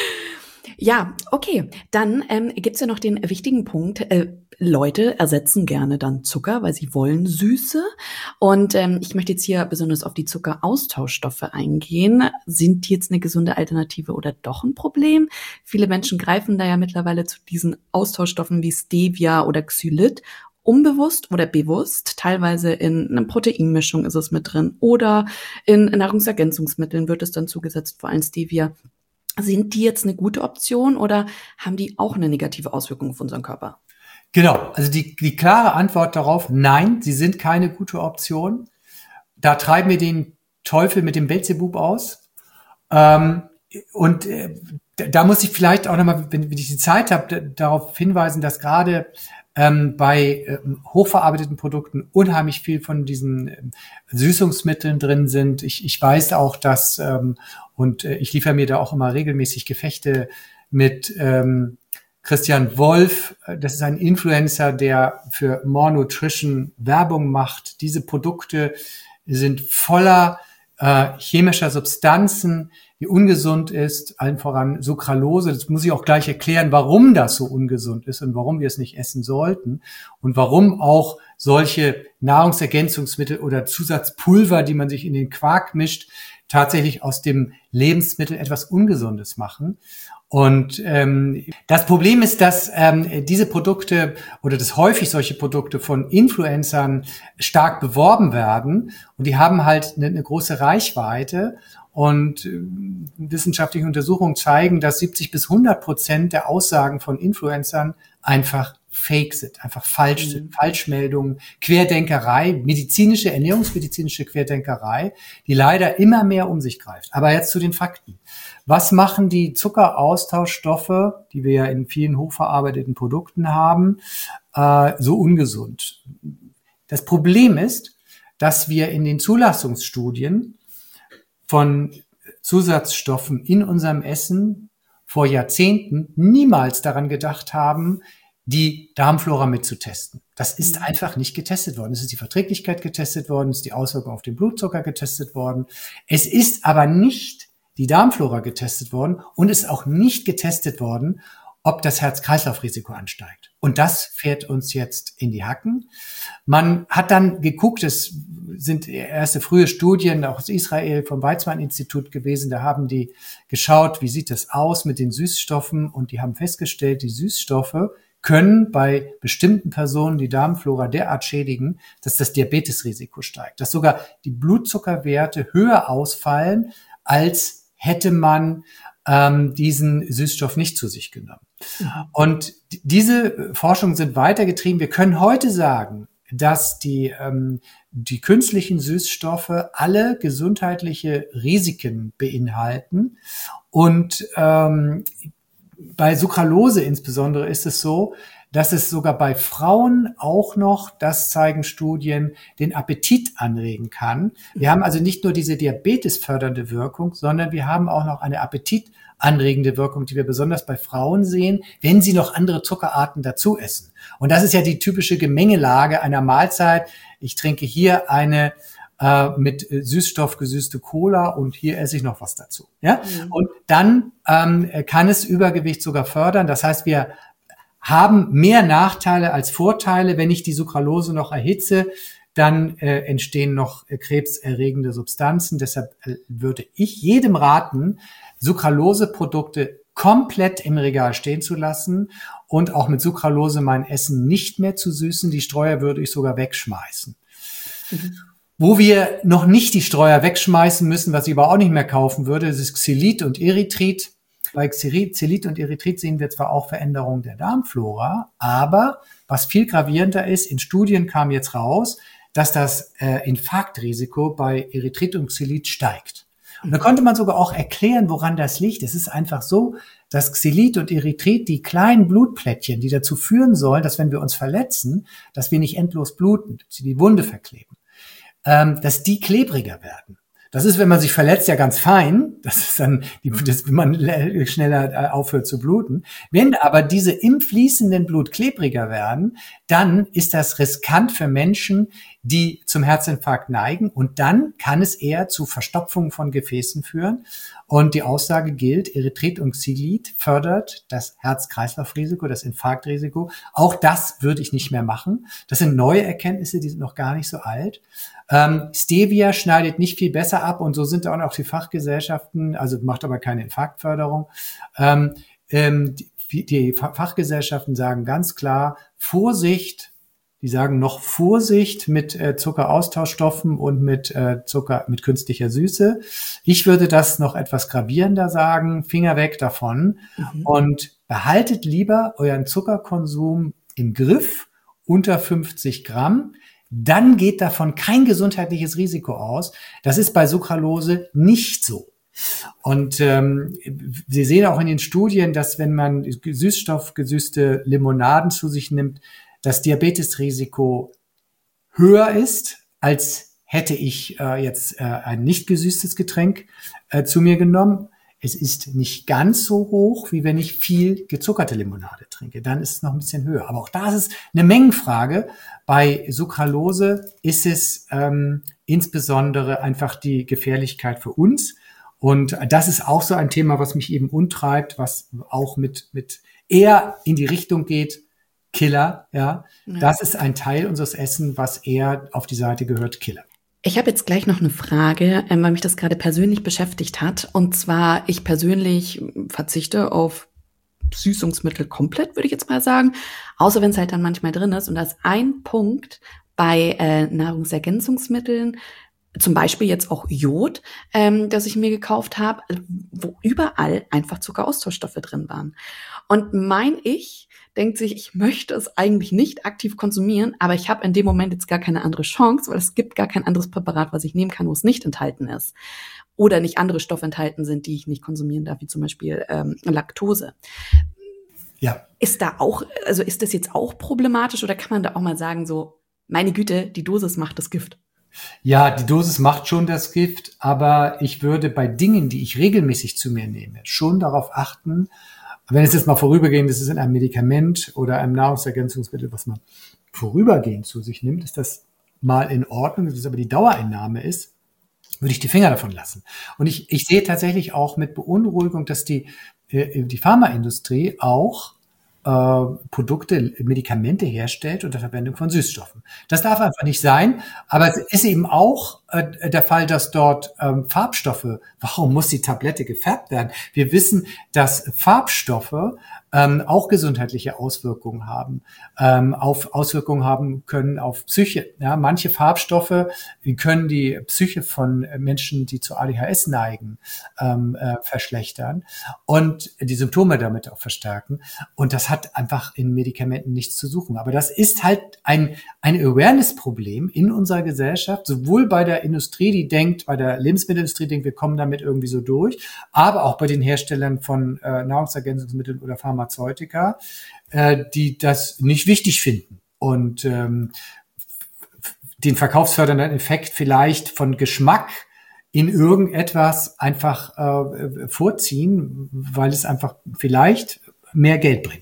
Ja, okay. Dann ähm, gibt's ja noch den wichtigen Punkt, äh, Leute ersetzen gerne dann Zucker, weil sie wollen Süße. Und ähm, ich möchte jetzt hier besonders auf die Zuckeraustauschstoffe eingehen. Sind die jetzt eine gesunde Alternative oder doch ein Problem? Viele Menschen greifen da ja mittlerweile zu diesen Austauschstoffen wie Stevia oder Xylit. Unbewusst oder bewusst, teilweise in einer Proteinmischung ist es mit drin oder in Nahrungsergänzungsmitteln wird es dann zugesetzt, vor allem Stevia. Sind die jetzt eine gute Option oder haben die auch eine negative Auswirkung auf unseren Körper? Genau, also die, die klare Antwort darauf, nein, sie sind keine gute Option. Da treiben wir den Teufel mit dem Beelzebub aus. Ähm, und äh, da muss ich vielleicht auch nochmal, wenn, wenn ich die Zeit habe, darauf hinweisen, dass gerade ähm, bei ähm, hochverarbeiteten Produkten unheimlich viel von diesen ähm, Süßungsmitteln drin sind. Ich, ich weiß auch, dass, ähm, und äh, ich liefere mir da auch immer regelmäßig Gefechte mit ähm, Christian Wolf. Das ist ein Influencer, der für More Nutrition Werbung macht. Diese Produkte sind voller äh, chemischer Substanzen, die ungesund ist, allen voran Sucralose. Das muss ich auch gleich erklären, warum das so ungesund ist und warum wir es nicht essen sollten und warum auch solche Nahrungsergänzungsmittel oder Zusatzpulver, die man sich in den Quark mischt, tatsächlich aus dem Lebensmittel etwas Ungesundes machen. Und ähm, das Problem ist, dass ähm, diese Produkte oder dass häufig solche Produkte von Influencern stark beworben werden und die haben halt eine, eine große Reichweite und äh, wissenschaftliche Untersuchungen zeigen, dass siebzig bis hundert Prozent der Aussagen von Influencern einfach fake sind, einfach falsch mhm. sind, Falschmeldungen, Querdenkerei, medizinische, ernährungsmedizinische Querdenkerei, die leider immer mehr um sich greift. Aber jetzt zu den Fakten. Was machen die Zuckeraustauschstoffe, die wir ja in vielen hochverarbeiteten Produkten haben, äh, so ungesund? Das Problem ist, dass wir in den Zulassungsstudien von Zusatzstoffen in unserem Essen vor Jahrzehnten niemals daran gedacht haben, die Darmflora mitzutesten. Das ist einfach nicht getestet worden. Es ist die Verträglichkeit getestet worden, es ist die Auswirkung auf den Blutzucker getestet worden. Es ist aber nicht die Darmflora getestet worden und ist auch nicht getestet worden, ob das Herz-Kreislauf-Risiko ansteigt. Und das fährt uns jetzt in die Hacken. Man hat dann geguckt, es sind erste frühe Studien auch aus Israel vom Weizmann-Institut gewesen, da haben die geschaut, wie sieht das aus mit den Süßstoffen und die haben festgestellt, die Süßstoffe können bei bestimmten Personen die Darmflora derart schädigen, dass das Diabetesrisiko steigt, dass sogar die Blutzuckerwerte höher ausfallen, als hätte man ähm, diesen Süßstoff nicht zu sich genommen. Mhm. Und diese Forschungen sind weitergetrieben. Wir können heute sagen, dass die, ähm, die künstlichen Süßstoffe alle gesundheitliche Risiken beinhalten und ähm, bei Sucralose insbesondere ist es so, dass es sogar bei Frauen auch noch, das zeigen Studien, den Appetit anregen kann. Wir haben also nicht nur diese diabetesfördernde Wirkung, sondern wir haben auch noch eine appetitanregende Wirkung, die wir besonders bei Frauen sehen, wenn sie noch andere Zuckerarten dazu essen. Und das ist ja die typische Gemengelage einer Mahlzeit. Ich trinke hier eine äh, mit Süßstoff gesüßte Cola und hier esse ich noch was dazu. Ja? Mhm. Und dann ähm, kann es Übergewicht sogar fördern. Das heißt, wir haben mehr Nachteile als Vorteile. Wenn ich die Sucralose noch erhitze, dann äh, entstehen noch äh, krebserregende Substanzen. Deshalb äh, würde ich jedem raten, Sucralose-Produkte komplett im Regal stehen zu lassen und auch mit Sucralose mein Essen nicht mehr zu süßen. Die Streuer würde ich sogar wegschmeißen. Mhm. Wo wir noch nicht die Streuer wegschmeißen müssen, was ich aber auch nicht mehr kaufen würde, das ist Xylit und Erythrit. Bei Xylit und Erythrit sehen wir zwar auch Veränderungen der Darmflora, aber was viel gravierender ist, in Studien kam jetzt raus, dass das äh, Infarktrisiko bei Erythrit und Xylit steigt. Und da konnte man sogar auch erklären, woran das liegt. Es ist einfach so, dass Xylit und Erythrit, die kleinen Blutplättchen, die dazu führen sollen, dass wenn wir uns verletzen, dass wir nicht endlos bluten, dass sie die Wunde verkleben, ähm, dass die klebriger werden. Das ist, wenn man sich verletzt, ja ganz fein. Das ist dann, die, das, wenn man schneller aufhört zu bluten. Wenn aber diese im fließenden Blut klebriger werden, dann ist das riskant für Menschen, die zum Herzinfarkt neigen. Und dann kann es eher zu Verstopfung von Gefäßen führen. Und die Aussage gilt, Erythrit und Xylit fördert das Herz-Kreislauf-Risiko, das Infarktrisiko. Auch das würde ich nicht mehr machen. Das sind neue Erkenntnisse, die sind noch gar nicht so alt. Ähm, Stevia schneidet nicht viel besser ab und so sind auch noch die Fachgesellschaften, also macht aber keine Infarktförderung. Ähm, ähm, die, die Fachgesellschaften sagen ganz klar, Vorsicht, die sagen noch Vorsicht mit äh, Zuckeraustauschstoffen und mit äh, Zucker, mit künstlicher Süße. Ich würde das noch etwas gravierender sagen, Finger weg davon mhm. und behaltet lieber euren Zuckerkonsum im Griff, unter fünfzig Gramm. Dann geht davon kein gesundheitliches Risiko aus. Das ist bei Sucralose nicht so. Und ähm, Sie sehen auch in den Studien, dass wenn man süßstoffgesüßte Limonaden zu sich nimmt, das Diabetesrisiko höher ist, als hätte ich äh, jetzt äh, ein nicht gesüßtes Getränk äh, zu mir genommen. Es ist nicht ganz so hoch, wie wenn ich viel gezuckerte Limonade trinke. Dann ist es noch ein bisschen höher. Aber auch da ist es eine Mengenfrage. Bei Sucralose ist es ähm, insbesondere einfach die Gefährlichkeit für uns. Und das ist auch so ein Thema, was mich eben umtreibt, was auch mit, mit eher in die Richtung geht, Killer, ja. ja. Das ist ein Teil unseres Essens, was eher auf die Seite gehört, Killer. Ich habe jetzt gleich noch eine Frage, ähm, weil mich das gerade persönlich beschäftigt hat. Und zwar, ich persönlich verzichte auf Süßungsmittel komplett, würde ich jetzt mal sagen. Außer wenn es halt dann manchmal drin ist. Und da ist ein Punkt bei äh, Nahrungsergänzungsmitteln, zum Beispiel jetzt auch Jod, ähm, das ich mir gekauft habe, wo überall einfach Zuckeraustauschstoffe drin waren. Und mein Ich denkt sich, ich möchte es eigentlich nicht aktiv konsumieren, aber ich habe in dem Moment jetzt gar keine andere Chance, weil es gibt gar kein anderes Präparat, was ich nehmen kann, wo es nicht enthalten ist. Oder nicht andere Stoffe enthalten sind, die ich nicht konsumieren darf, wie zum Beispiel ähm, Laktose. Ja. Ist da auch, also ist das jetzt auch problematisch oder kann man da auch mal sagen, so, meine Güte, die Dosis macht das Gift? Ja, die Dosis macht schon das Gift, aber ich würde bei Dingen, die ich regelmäßig zu mir nehme, schon darauf achten, wenn es jetzt mal vorübergehend ist, ist in einem Medikament oder einem Nahrungsergänzungsmittel, was man vorübergehend zu sich nimmt, ist das mal in Ordnung. Wenn es aber die Dauereinnahme ist, würde ich die Finger davon lassen. Und ich, ich sehe tatsächlich auch mit Beunruhigung, dass die, äh, die Pharmaindustrie auch äh, Produkte, Medikamente herstellt unter Verwendung von Süßstoffen. Das darf einfach nicht sein, aber es ist eben auch äh, der Fall, dass dort ähm, Farbstoffe, warum muss die Tablette gefärbt werden? Wir wissen, dass Farbstoffe ähm, auch gesundheitliche Auswirkungen haben, ähm, auf Auswirkungen haben können auf Psyche. Ja, manche Farbstoffe können die Psyche von Menschen, die zu A D H S neigen, ähm, äh, verschlechtern und die Symptome damit auch verstärken. Und das hat einfach in Medikamenten nichts zu suchen. Aber das ist halt ein, ein Awareness-Problem in unserer Gesellschaft, sowohl bei der Industrie, die denkt, bei der Lebensmittelindustrie denkt, wir kommen damit irgendwie so durch, aber auch bei den Herstellern von äh, Nahrungsergänzungsmitteln oder Pharmazeutika, äh, die das nicht wichtig finden und ähm, den verkaufsfördernden Effekt vielleicht von Geschmack in irgendetwas einfach äh, vorziehen, weil es einfach vielleicht mehr Geld bringt.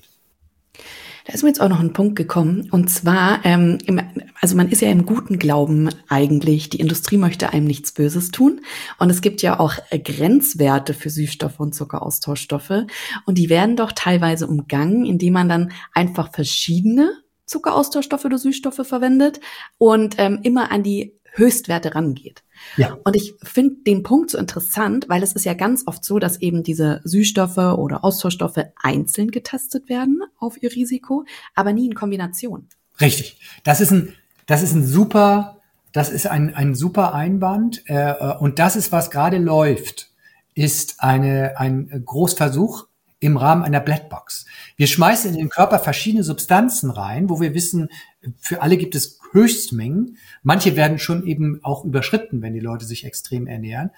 Da ist mir jetzt auch noch ein Punkt gekommen, und zwar, ähm, im, also man ist ja im guten Glauben eigentlich, die Industrie möchte einem nichts Böses tun, und es gibt ja auch äh, Grenzwerte für Süßstoffe und Zuckeraustauschstoffe, und die werden doch teilweise umgangen, indem man dann einfach verschiedene Zuckeraustauschstoffe oder Süßstoffe verwendet und ähm, immer an die Höchstwerte rangeht. Ja. Und ich finde den Punkt so interessant, weil es ist ja ganz oft so, dass eben diese Süßstoffe oder Austauschstoffe einzeln getestet werden auf ihr Risiko, aber nie in Kombination. Richtig. Das ist ein, das ist ein super, das ist ein, ein super Einwand. Äh, und das ist, was gerade läuft, ist eine, ein Großversuch im Rahmen einer Blackbox. Wir schmeißen in den Körper verschiedene Substanzen rein, wo wir wissen, für alle gibt es Höchstmengen. Manche werden schon eben auch überschritten, wenn die Leute sich extrem ernähren.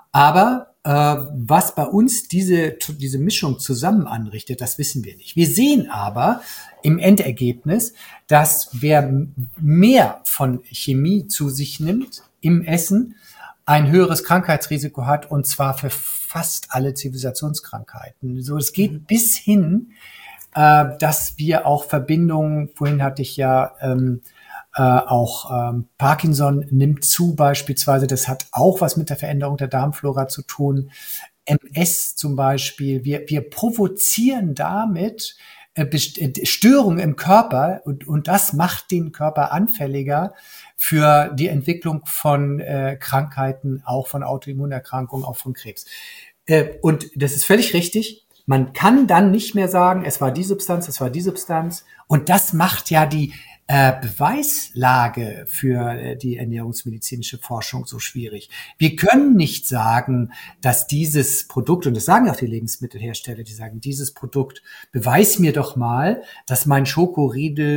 Aber äh, was bei uns diese, diese Mischung zusammen anrichtet, das wissen wir nicht. Wir sehen aber im Endergebnis, dass wer mehr von Chemie zu sich nimmt im Essen, ein höheres Krankheitsrisiko hat, und zwar für fast alle Zivilisationskrankheiten. So, es geht bis hin, äh, dass wir auch Verbindungen, vorhin hatte ich ja ähm, äh, auch ähm, Parkinson nimmt zu beispielsweise, das hat auch was mit der Veränderung der Darmflora zu tun. M S zum Beispiel, wir, wir provozieren damit äh, Störungen im Körper, und, und das macht den Körper anfälliger für die Entwicklung von äh, Krankheiten, auch von Autoimmunerkrankungen, auch von Krebs. Äh, und das ist völlig richtig. Man kann dann nicht mehr sagen, es war die Substanz, es war die Substanz. Und das macht ja die äh, Beweislage für äh, die ernährungsmedizinische Forschung so schwierig. Wir können nicht sagen, dass dieses Produkt, und das sagen auch die Lebensmittelhersteller, die sagen, dieses Produkt, beweis mir doch mal, dass mein Schokoriegel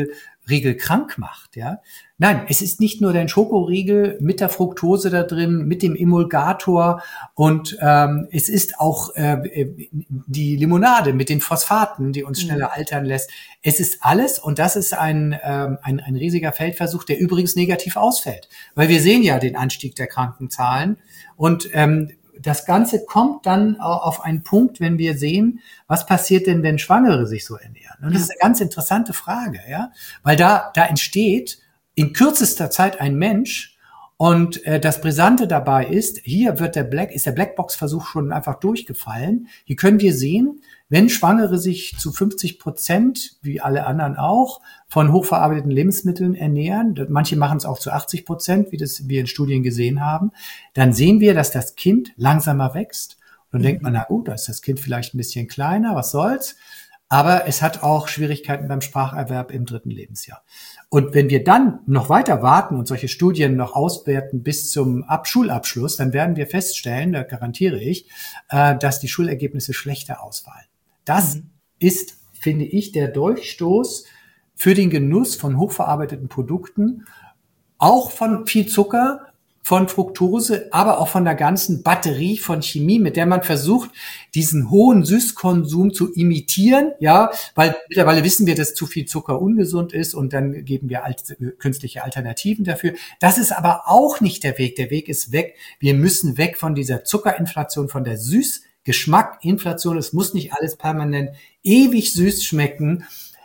Schokoriegel krank macht, ja. Nein, es ist nicht nur dein Schokoriegel mit der Fructose da drin, mit dem Emulgator und ähm, es ist auch äh, die Limonade mit den Phosphaten, die uns schneller altern lässt. Es ist alles und das ist ein, ähm, ein, ein riesiger Feldversuch, der übrigens negativ ausfällt, weil wir sehen ja den Anstieg der Krankenzahlen und ähm, das Ganze kommt dann auf einen Punkt, wenn wir sehen, was passiert denn, wenn Schwangere sich so ernähren? Und das ist eine ganz interessante Frage, ja, weil da da entsteht in kürzester Zeit ein Mensch und äh, das Brisante dabei ist, hier wird der Black, ist der Blackbox-Versuch schon einfach durchgefallen. Hier können wir sehen, wenn Schwangere sich zu fünfzig Prozent, wie alle anderen auch, von hochverarbeiteten Lebensmitteln ernähren, manche machen es auch zu achtzig Prozent, wie das wir in Studien gesehen haben, dann sehen wir, dass das Kind langsamer wächst. Und dann mhm. denkt man, na gut, da ist das Kind vielleicht ein bisschen kleiner, was soll's? Aber es hat auch Schwierigkeiten beim Spracherwerb im dritten Lebensjahr. Und wenn wir dann noch weiter warten und solche Studien noch auswerten bis zum Ab- Schulabschluss, dann werden wir feststellen, da garantiere ich, äh, dass die Schulergebnisse schlechter ausfallen. Das mhm. ist, finde ich, der Durchstoß für den Genuss von hochverarbeiteten Produkten, auch von viel Zucker, von Fructose, aber auch von der ganzen Batterie von Chemie, mit der man versucht, diesen hohen Süßkonsum zu imitieren, ja, weil mittlerweile wissen wir, dass zu viel Zucker ungesund ist und dann geben wir alt, künstliche Alternativen dafür. Das ist aber auch nicht der Weg. Der Weg ist weg. Wir müssen weg von dieser Zuckerinflation, von der Süßgeschmackinflation. Es muss nicht alles permanent ewig süß schmecken.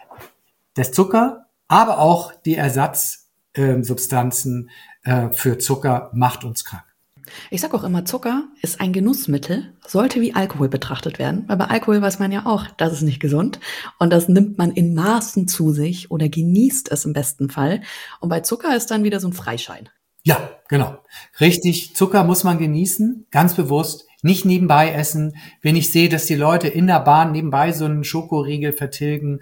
Das Zucker, aber auch die Ersatzsubstanzen äh, für Zucker macht uns krank. Ich sage auch immer, Zucker ist ein Genussmittel, sollte wie Alkohol betrachtet werden. Weil bei Alkohol weiß man ja auch, das ist nicht gesund. Und das nimmt man in Maßen zu sich oder genießt es im besten Fall. Und bei Zucker ist dann wieder so ein Freischein. Ja, genau. Richtig. Zucker muss man genießen, ganz bewusst. Nicht nebenbei essen. Wenn ich sehe, dass die Leute in der Bahn nebenbei so einen Schokoriegel vertilgen,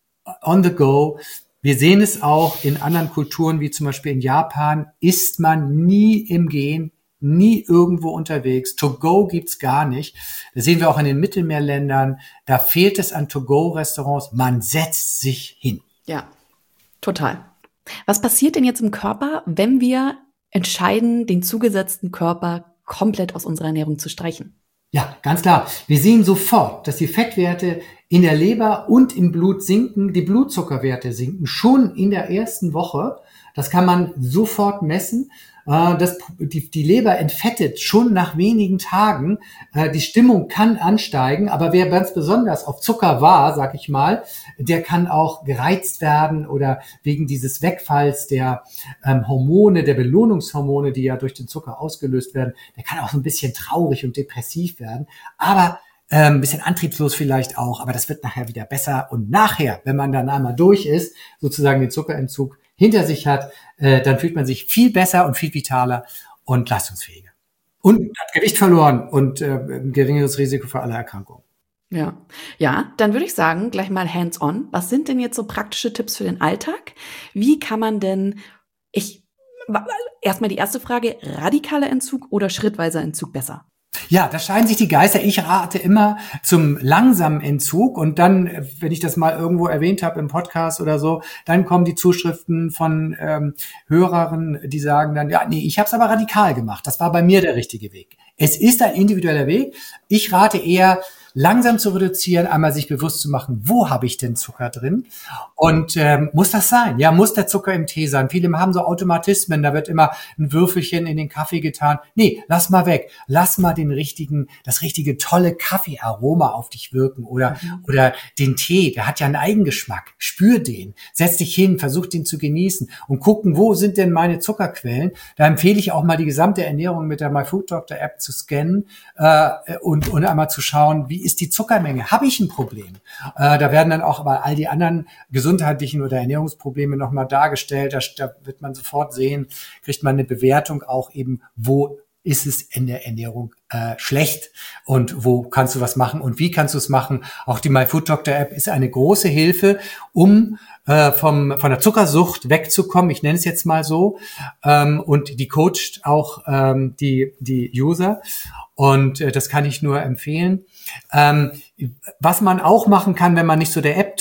on the go. Wir sehen es auch in anderen Kulturen, wie zum Beispiel in Japan, isst man nie im Gehen, nie irgendwo unterwegs. To-go gibt's gar nicht. Das sehen wir auch in den Mittelmeerländern. Da fehlt es an To-go-Restaurants. Man setzt sich hin. Ja, total. Was passiert denn jetzt im Körper, wenn wir entscheiden, den zugesetzten Körper komplett aus unserer Ernährung zu streichen? Ja, ganz klar. Wir sehen sofort, dass die Fettwerte in der Leber und im Blut sinken, die Blutzuckerwerte sinken, schon in der ersten Woche. Das kann man sofort messen. Das, die, die Leber entfettet schon nach wenigen Tagen. Die Stimmung kann ansteigen, aber wer ganz besonders auf Zucker war, sag ich mal, der kann auch gereizt werden oder wegen dieses Wegfalls der ähm, Hormone, der Belohnungshormone, die ja durch den Zucker ausgelöst werden, der kann auch so ein bisschen traurig und depressiv werden. Aber ein ähm, bisschen antriebslos vielleicht auch, aber das wird nachher wieder besser. Und nachher, wenn man dann einmal durch ist, sozusagen den Zuckerentzug hinter sich hat, äh, dann fühlt man sich viel besser und viel vitaler und leistungsfähiger. Und hat Gewicht verloren und äh, ein geringeres Risiko für alle Erkrankungen. Ja, ja, dann würde ich sagen, gleich mal hands-on. Was sind denn jetzt so praktische Tipps für den Alltag? Wie kann man denn, ich, erstmal die erste Frage, radikaler Entzug oder schrittweiser Entzug besser? Ja, da scheiden sich die Geister. Ich rate immer zum langsamen Entzug und dann, wenn ich das mal irgendwo erwähnt habe im Podcast oder so, dann kommen die Zuschriften von ähm, Hörern, die sagen dann, ja, nee, ich habe es aber radikal gemacht. Das war bei mir der richtige Weg. Es ist ein individueller Weg. Ich rate eher, langsam zu reduzieren, einmal sich bewusst zu machen, wo habe ich denn Zucker drin? Und ähm, muss das sein? Ja, muss der Zucker im Tee sein? Viele haben so Automatismen, da wird immer ein Würfelchen in den Kaffee getan. Nee, lass mal weg. Lass mal den richtigen, das richtige tolle Kaffeearoma auf dich wirken oder mhm. oder den Tee, der hat ja einen Eigengeschmack. Spür den. Setz dich hin, versuch den zu genießen und gucken, wo sind denn meine Zuckerquellen? Da empfehle ich auch mal die gesamte Ernährung mit der MyFoodDoctor App zu scannen äh, und und einmal zu schauen, wie ist die Zuckermenge? Habe ich ein Problem? Äh, da werden dann auch aber all die anderen gesundheitlichen oder Ernährungsprobleme nochmal dargestellt. Da, da wird man sofort sehen, kriegt man eine Bewertung auch eben, wo ist es in der Ernährung äh, schlecht und wo kannst du was machen und wie kannst du es machen. Auch die MyFoodDoctor App ist eine große Hilfe, um äh, vom von der Zuckersucht wegzukommen. Ich nenne es jetzt mal so. Ähm, und die coacht auch ähm, die die User. Und äh, das kann ich nur empfehlen. Ähm, was man auch machen kann, wenn man nicht so der App-Typ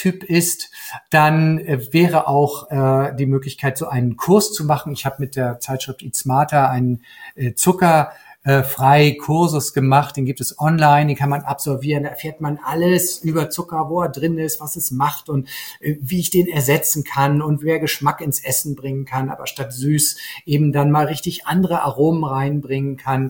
Zuckertyp ist, dann äh, wäre auch äh, die Möglichkeit, so einen Kurs zu machen. Ich habe mit der Zeitschrift Eat Smarter einen äh, Zucker Äh, frei Kursus gemacht, den gibt es online, den kann man absolvieren, da erfährt man alles über Zucker, wo er drin ist, was es macht und äh, wie ich den ersetzen kann und wer Geschmack ins Essen bringen kann, aber statt süß eben dann mal richtig andere Aromen reinbringen kann.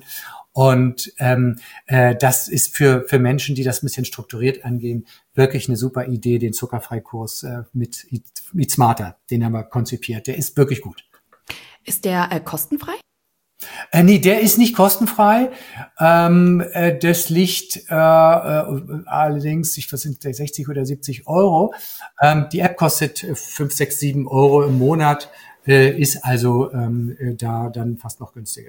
Und ähm, äh, das ist für für Menschen, die das ein bisschen strukturiert angehen, wirklich eine super Idee, den Zuckerfreikurs äh, mit Eat, Eat Smarter, den haben wir konzipiert, der ist wirklich gut. Ist der äh, kostenfrei? Äh, nee, der ist nicht kostenfrei. Ähm, äh, das liegt äh, äh, allerdings, ich weiß nicht, sechzig oder siebzig Euro. Ähm, die App kostet fünf, sechs, sieben Euro im Monat, äh, ist also ähm, äh, da dann fast noch günstiger.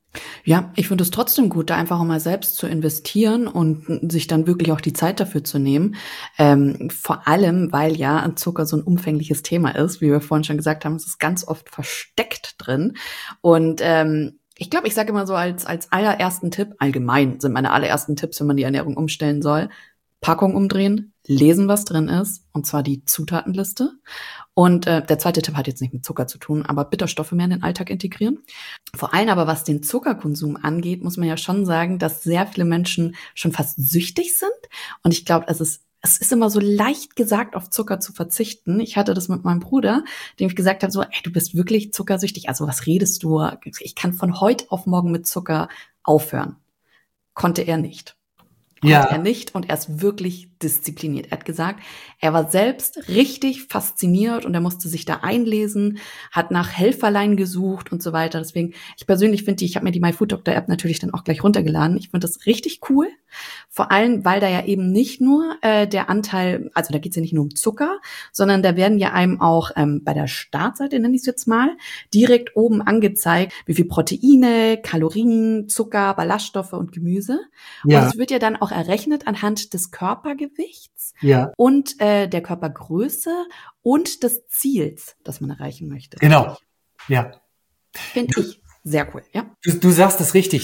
Ja, ich finde es trotzdem gut, da einfach mal selbst zu investieren und sich dann wirklich auch die Zeit dafür zu nehmen. Ähm, vor allem, weil ja Zucker so ein umfängliches Thema ist, wie wir vorhin schon gesagt haben, es ist ganz oft versteckt drin. Und ähm, ich glaube, ich sage immer so als als allerersten Tipp, allgemein sind meine allerersten Tipps, wenn man die Ernährung umstellen soll, Packung umdrehen, lesen, was drin ist, und zwar die Zutatenliste. Und äh, der zweite Tipp hat jetzt nicht mit Zucker zu tun, aber Bitterstoffe mehr in den Alltag integrieren. Vor allem aber, was den Zuckerkonsum angeht, muss man ja schon sagen, dass sehr viele Menschen schon fast süchtig sind. Und ich glaube, es ist Es ist immer so leicht gesagt, auf Zucker zu verzichten. Ich hatte das mit meinem Bruder, dem ich gesagt habe, so, ey, du bist wirklich zuckersüchtig. Also was redest du? Ich kann von heute auf morgen mit Zucker aufhören. Konnte er nicht. Ja. Konnte er nicht und er ist wirklich diszipliniert. Er hat gesagt, er war selbst richtig fasziniert und er musste sich da einlesen, hat nach Helferlein gesucht und so weiter. Deswegen, ich persönlich finde die, ich habe mir die MyFoodDoctor-App natürlich dann auch gleich runtergeladen. Ich finde das richtig cool. Vor allem, weil da ja eben nicht nur äh, der Anteil, also da geht es ja nicht nur um Zucker, sondern da werden ja einem auch ähm, bei der Startseite, nenne ich es jetzt mal, direkt oben angezeigt, wie viel Proteine, Kalorien, Zucker, Ballaststoffe und Gemüse. Ja. Und es wird ja dann auch errechnet anhand des Körpergewichts Ja. und äh, der Körpergröße und des Ziels, das man erreichen möchte. Genau. Ja. Finde ich sehr cool, ja. Du, du sagst das richtig.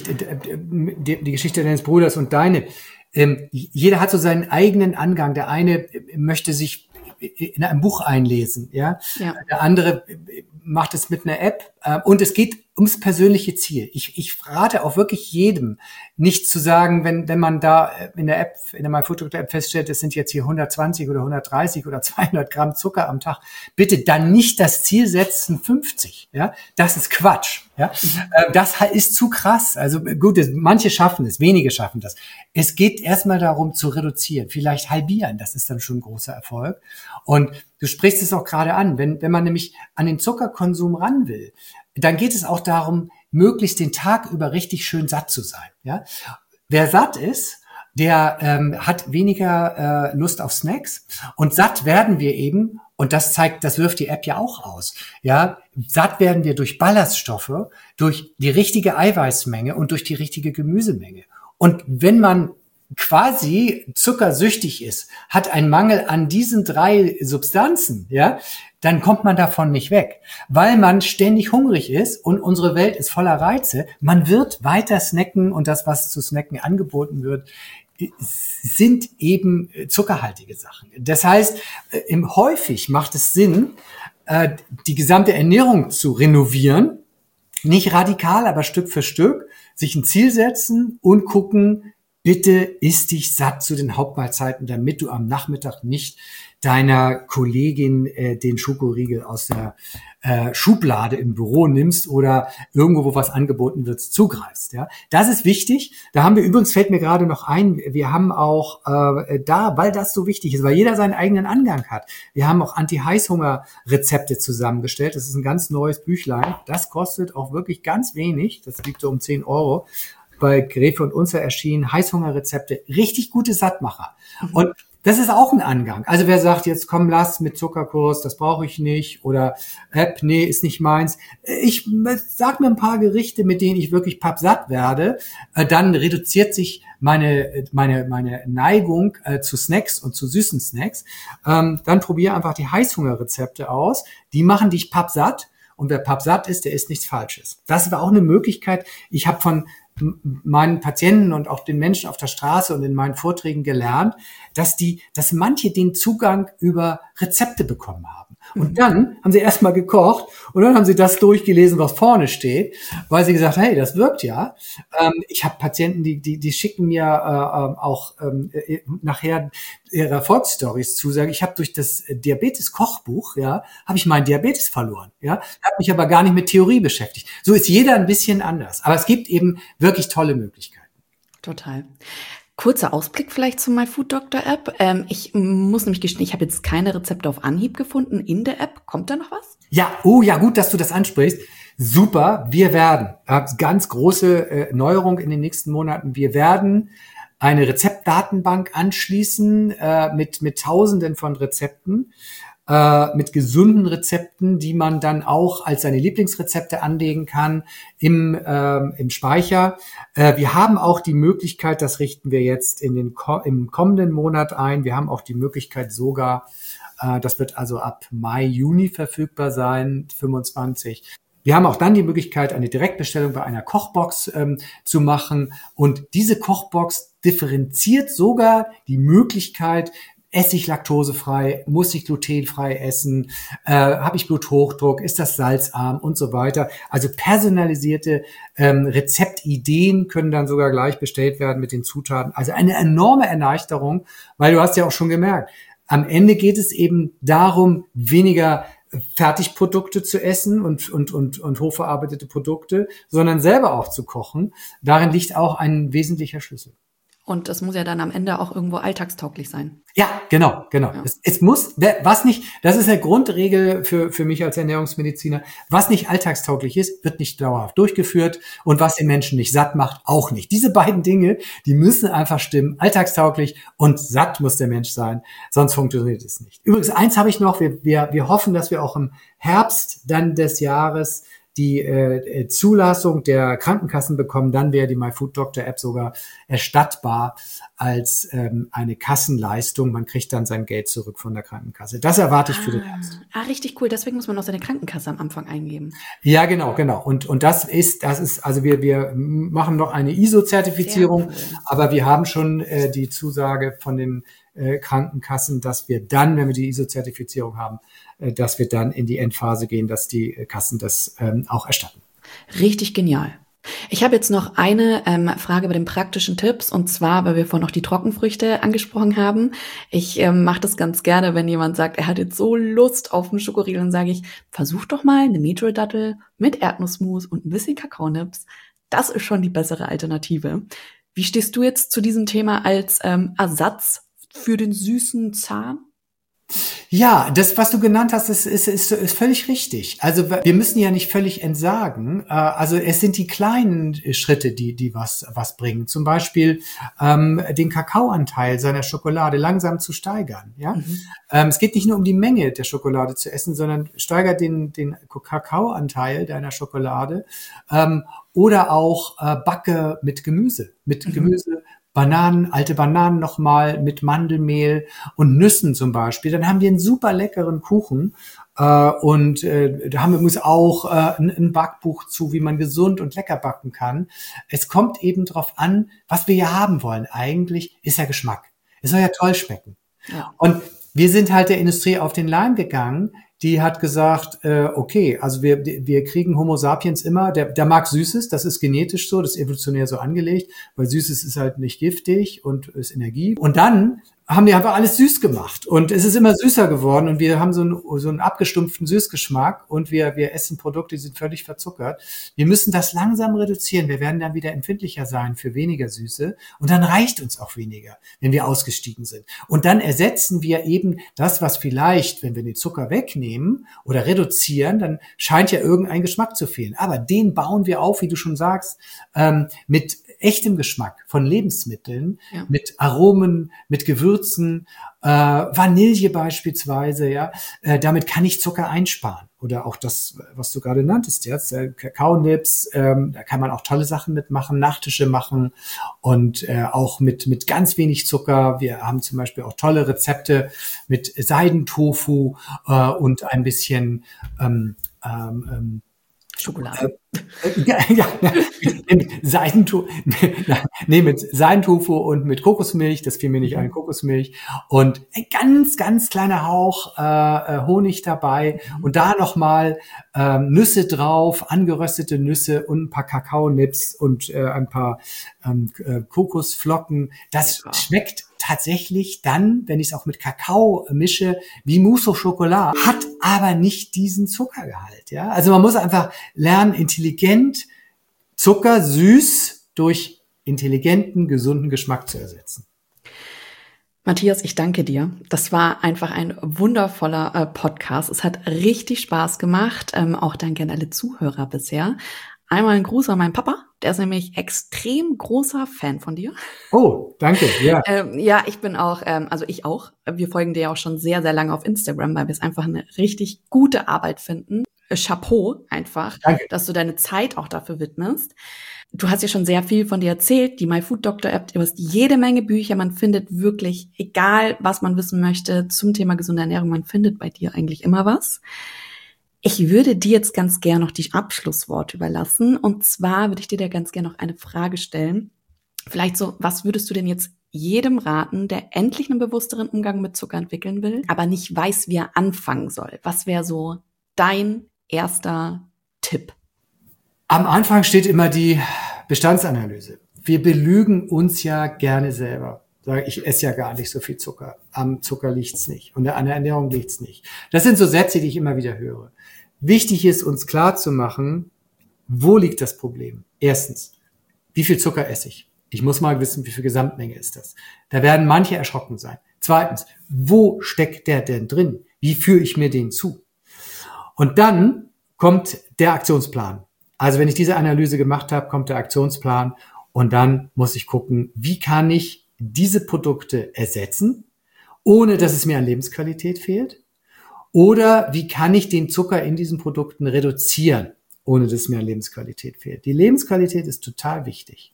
Die, die Geschichte deines Bruders und deine. Ähm, jeder hat so seinen eigenen Angang. Der eine möchte sich in einem Buch einlesen, ja. Ja. Der andere macht es mit einer App. Äh, und es geht ums persönliche Ziel. Ich, ich rate auch wirklich jedem, nicht zu sagen, wenn, wenn man da in der App, in der MyFoodDoctor-App feststellt, es sind jetzt hier hundertzwanzig oder hundertdreißig oder zweihundert Gramm Zucker am Tag, bitte dann nicht das Ziel setzen, fünfzig, ja. Das ist Quatsch, ja. Mhm. Das ist zu krass. Also gut, manche schaffen es, wenige schaffen das. Es geht erstmal darum, zu reduzieren, vielleicht halbieren. Das ist dann schon ein großer Erfolg. Und du sprichst es auch gerade an, wenn, wenn man nämlich an den Zuckerkonsum ran will, dann geht es auch darum, möglichst den Tag über richtig schön satt zu sein. Ja? Wer satt ist, der ähm, hat weniger äh, Lust auf Snacks. Und satt werden wir eben, und das zeigt, das wirft die App ja auch aus. Ja, satt werden wir durch Ballaststoffe, durch die richtige Eiweißmenge und durch die richtige Gemüsemenge. Und wenn man quasi zuckersüchtig ist, hat einen Mangel an diesen drei Substanzen, ja, dann kommt man davon nicht weg, weil man ständig hungrig ist und unsere Welt ist voller Reize. Man wird weiter snacken und das, was zu snacken angeboten wird, sind eben zuckerhaltige Sachen. Das heißt, häufig macht es Sinn, die gesamte Ernährung zu renovieren, nicht radikal, aber Stück für Stück, sich ein Ziel setzen und gucken, bitte isst dich satt zu den Hauptmahlzeiten, damit du am Nachmittag nicht deiner Kollegin äh, den Schokoriegel aus der äh, Schublade im Büro nimmst oder irgendwo, wo was angeboten wird, zugreifst. Ja, das ist wichtig. Da haben wir übrigens, fällt mir gerade noch ein, wir haben auch äh, da, weil das so wichtig ist, weil jeder seinen eigenen Angang hat. Wir haben auch Anti-Heißhunger-Rezepte zusammengestellt. Das ist ein ganz neues Büchlein. Das kostet auch wirklich ganz wenig. Das liegt so um zehn Euro. Bei Gräfe und Unzer erschienen, Heißhungerrezepte, richtig gute Sattmacher. Mhm. Und das ist auch ein Angang. Also wer sagt jetzt, komm, lass mit Zuckerkurs, das brauche ich nicht, oder App, nee, ist nicht meins. Ich sag mir ein paar Gerichte, mit denen ich wirklich pappsatt werde, dann reduziert sich meine meine meine Neigung äh, zu Snacks und zu süßen Snacks. Ähm, dann probiere einfach die Heißhungerrezepte aus. Die machen dich pappsatt. Und wer pappsatt ist, der isst nichts Falsches. Das war auch eine Möglichkeit. Ich habe von m- meinen Patienten und auch den Menschen auf der Straße und in meinen Vorträgen gelernt, dass die, dass manche den Zugang über Rezepte bekommen haben. Und dann haben sie erstmal gekocht und dann haben sie das durchgelesen, was vorne steht, weil sie gesagt, hey, das wirkt ja. Ähm, ich habe Patienten, die, die, die schicken mir äh, ähm, auch ähm, äh, nachher ihre Erfolgsstories zu, sagen, ich habe durch das Diabetes-Kochbuch, ja, habe ich meinen Diabetes verloren, ja, habe mich aber gar nicht mit Theorie beschäftigt. So ist jeder ein bisschen anders, aber es gibt eben wirklich tolle Möglichkeiten. Total. Kurzer Ausblick vielleicht zu MyFoodDoctor-App. Ähm, ich muss nämlich gestehen, ich habe jetzt keine Rezepte auf Anhieb gefunden in der App. Kommt da noch was? Ja, oh ja, gut, dass du das ansprichst. Super, wir werden, äh, ganz große äh, Neuerung in den nächsten Monaten, wir werden eine Rezeptdatenbank anschließen äh, mit mit Tausenden von Rezepten, äh, mit gesunden Rezepten, die man dann auch als seine Lieblingsrezepte anlegen kann im ähm, im Speicher. Äh, wir haben auch die Möglichkeit, das richten wir jetzt in den ko- im kommenden Monat ein. Wir haben auch die Möglichkeit sogar, äh, das wird also ab Mai, Juni verfügbar sein, fünfundzwanzig. Wir haben auch dann die Möglichkeit, eine Direktbestellung bei einer Kochbox ähm, zu machen. Und diese Kochbox differenziert sogar die Möglichkeit, esse ich laktosefrei, muss ich glutenfrei essen, äh, habe ich Bluthochdruck, ist das salzarm und so weiter. Also personalisierte ähm, Rezeptideen können dann sogar gleich bestellt werden mit den Zutaten. Also eine enorme Erleichterung, weil du hast ja auch schon gemerkt, am Ende geht es eben darum, weniger Fertigprodukte zu essen und, und, und, und hochverarbeitete Produkte, sondern selber auch zu kochen. Darin liegt auch ein wesentlicher Schlüssel. Und das muss ja dann am Ende auch irgendwo alltagstauglich sein. Ja, genau, genau. Ja. Es, es muss, was nicht, das ist eine Grundregel für, für mich als Ernährungsmediziner, was nicht alltagstauglich ist, wird nicht dauerhaft durchgeführt und was den Menschen nicht satt macht, auch nicht. Diese beiden Dinge, die müssen einfach stimmen, alltagstauglich und satt muss der Mensch sein, sonst funktioniert es nicht. Übrigens, eins habe ich noch, wir, wir, wir hoffen, dass wir auch im Herbst dann des Jahres die äh, Zulassung der Krankenkassen bekommen, dann wäre die MyFoodDoctor-App sogar erstattbar als ähm, eine Kassenleistung. Man kriegt dann sein Geld zurück von der Krankenkasse. Das erwarte ich für den Herbst. Ah, richtig cool. Deswegen muss man auch seine Krankenkasse am Anfang eingeben. Ja, genau, genau. Und und das ist, das ist, also wir wir machen noch eine I S O-Zertifizierung, Sehr cool. aber wir haben schon äh, die Zusage von den äh, Krankenkassen, dass wir dann, wenn wir die I S O-Zertifizierung haben, äh, dass wir dann in die Endphase gehen, dass die äh, Kassen das ähm, auch erstatten. Richtig genial. Ich habe jetzt noch eine ähm, Frage bei den praktischen Tipps, und zwar, weil wir vorhin noch die Trockenfrüchte angesprochen haben. Ich ähm, mache das ganz gerne, wenn jemand sagt, er hat jetzt so Lust auf einen Schokoriegel, dann sage ich, versuch doch mal eine Metro-Dattel mit Erdnussmus und ein bisschen Kakaonips. Das ist schon die bessere Alternative. Wie stehst du jetzt zu diesem Thema als ähm, Ersatz für den süßen Zahn? Ja, das, was du genannt hast, ist, ist, ist, ist völlig richtig. Also wir müssen ja nicht völlig entsagen. Also es sind die kleinen Schritte, die, die was, was bringen. Zum Beispiel ähm, den Kakaoanteil seiner Schokolade langsam zu steigern. Ja, mhm. ähm, es geht nicht nur um die Menge der Schokolade zu essen, sondern steigert den, den Kakaoanteil deiner Schokolade ähm, oder auch äh, backe mit Gemüse, mit mhm. Gemüse. Bananen, alte Bananen nochmal mit Mandelmehl und Nüssen zum Beispiel. Dann haben wir einen super leckeren Kuchen. Äh, und äh, da haben wir übrigens auch äh, ein, ein Backbuch zu, wie man gesund und lecker backen kann. Es kommt eben drauf an, was wir ja haben wollen. Eigentlich ist ja Geschmack. Es soll ja toll schmecken. Ja. Und wir sind halt der Industrie auf den Leim gegangen. Die hat gesagt, äh, okay, also wir wir kriegen Homo sapiens immer, der der mag Süßes, das ist genetisch so, das ist evolutionär so angelegt, weil Süßes ist halt nicht giftig und ist Energie. Und dann haben die einfach alles süß gemacht und es ist immer süßer geworden und wir haben so einen, so einen abgestumpften Süßgeschmack und wir wir essen Produkte, die sind völlig verzuckert. Wir müssen das langsam reduzieren. Wir werden dann wieder empfindlicher sein für weniger Süße und dann reicht uns auch weniger, wenn wir ausgestiegen sind. Und dann ersetzen wir eben das, was vielleicht, wenn wir den Zucker wegnehmen oder reduzieren, dann scheint ja irgendein Geschmack zu fehlen. Aber den bauen wir auf, wie du schon sagst, ähm, mit echtem Geschmack von Lebensmitteln, ja. mit Aromen, mit Gewürzen, äh, Vanille beispielsweise, ja, äh, damit kann ich Zucker einsparen. Oder auch das, was du gerade nanntest, jetzt äh, Kakaonips, ähm, da kann man auch tolle Sachen mitmachen, Nachtische machen und äh, auch mit mit ganz wenig Zucker. Wir haben zum Beispiel auch tolle Rezepte mit Seidentofu äh, und ein bisschen ähm, ähm, Schokolade. Äh, ja, ja, mit Seidentofu, nee, mit Seidentofu und mit Kokosmilch, das fiel mir nicht ein, Kokosmilch und ein ganz, ganz kleiner Hauch äh, Honig dabei und da nochmal ähm, Nüsse drauf, angeröstete Nüsse und ein paar Kakaonips und äh, ein paar ähm, Kokosflocken. Das Lecker. Schmeckt tatsächlich dann, wenn ich es auch mit Kakao mische, wie Mousse au Chocolat, hat aber nicht diesen Zuckergehalt. Ja, also man muss einfach lernen, intelligent Zucker süß durch intelligenten, gesunden Geschmack zu ersetzen. Matthias, ich danke dir. Das war einfach ein wundervoller äh, Podcast. Es hat richtig Spaß gemacht. Ähm, auch danke an alle Zuhörer bisher. Einmal ein Gruß an meinen Papa. Der ist nämlich extrem großer Fan von dir. Oh, danke, ja. ähm, ja, ich bin auch, ähm, also ich auch. Wir folgen dir ja auch schon sehr, sehr lange auf Instagram, weil wir es einfach eine richtig gute Arbeit finden. Äh, Chapeau einfach, Danke. Dass du deine Zeit auch dafür widmest. Du hast ja schon sehr viel von dir erzählt, die MyFoodDoctor-App, du hast jede Menge Bücher, man findet wirklich, egal was man wissen möchte zum Thema gesunde Ernährung, man findet bei dir eigentlich immer was. Ich würde dir jetzt ganz gern noch die Abschlussworte überlassen. Und zwar würde ich dir da ganz gern noch eine Frage stellen. Vielleicht so, was würdest du denn jetzt jedem raten, der endlich einen bewussteren Umgang mit Zucker entwickeln will, aber nicht weiß, wie er anfangen soll? Was wäre so dein erster Tipp? Am Anfang steht immer die Bestandsanalyse. Wir belügen uns ja gerne selber. Sage, ich esse ja gar nicht so viel Zucker. Am Zucker liegt's nicht und an der Ernährung liegt's nicht. Das sind so Sätze, die ich immer wieder höre. Wichtig ist, uns klar zu machen, wo liegt das Problem? Erstens, wie viel Zucker esse ich? Ich muss mal wissen, wie viel Gesamtmenge ist das? Da werden manche erschrocken sein. Zweitens, wo steckt der denn drin? Wie führe ich mir den zu? Und dann kommt der Aktionsplan. Also wenn ich diese Analyse gemacht habe, kommt der Aktionsplan und dann muss ich gucken, wie kann ich diese Produkte ersetzen, ohne dass es mir an Lebensqualität fehlt? Oder wie kann ich den Zucker in diesen Produkten reduzieren, ohne dass es mir an Lebensqualität fehlt? Die Lebensqualität ist total wichtig.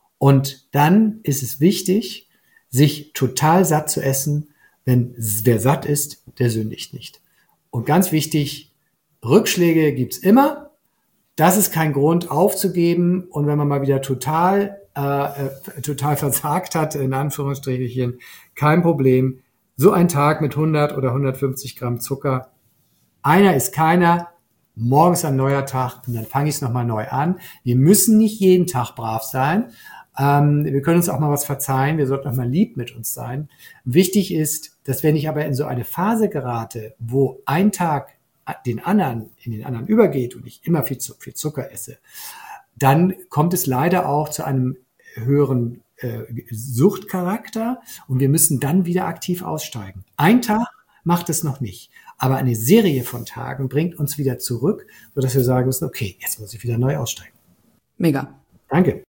Und dann ist es wichtig, sich total satt zu essen. Wenn wer satt ist, der sündigt nicht. Und ganz wichtig, Rückschläge gibt's immer. Das ist kein Grund aufzugeben. Und wenn man mal wieder total, äh, total versagt hat, in Anführungsstrichen, kein Problem. So ein Tag mit hundert oder hundertfünfzig Gramm Zucker. Einer ist keiner. Morgen ist ein neuer Tag und dann fange ich es nochmal neu an. Wir müssen nicht jeden Tag brav sein. Ähm, wir können uns auch mal was verzeihen. Wir sollten auch mal lieb mit uns sein. Wichtig ist, dass wenn ich aber in so eine Phase gerate, wo ein Tag den anderen, in den anderen übergeht und ich immer viel, zu, viel Zucker esse, dann kommt es leider auch zu einem höheren äh, Suchtcharakter und wir müssen dann wieder aktiv aussteigen. Ein Tag macht es noch nicht, aber eine Serie von Tagen bringt uns wieder zurück, sodass wir sagen müssen, okay, jetzt muss ich wieder neu aussteigen. Mega. Danke.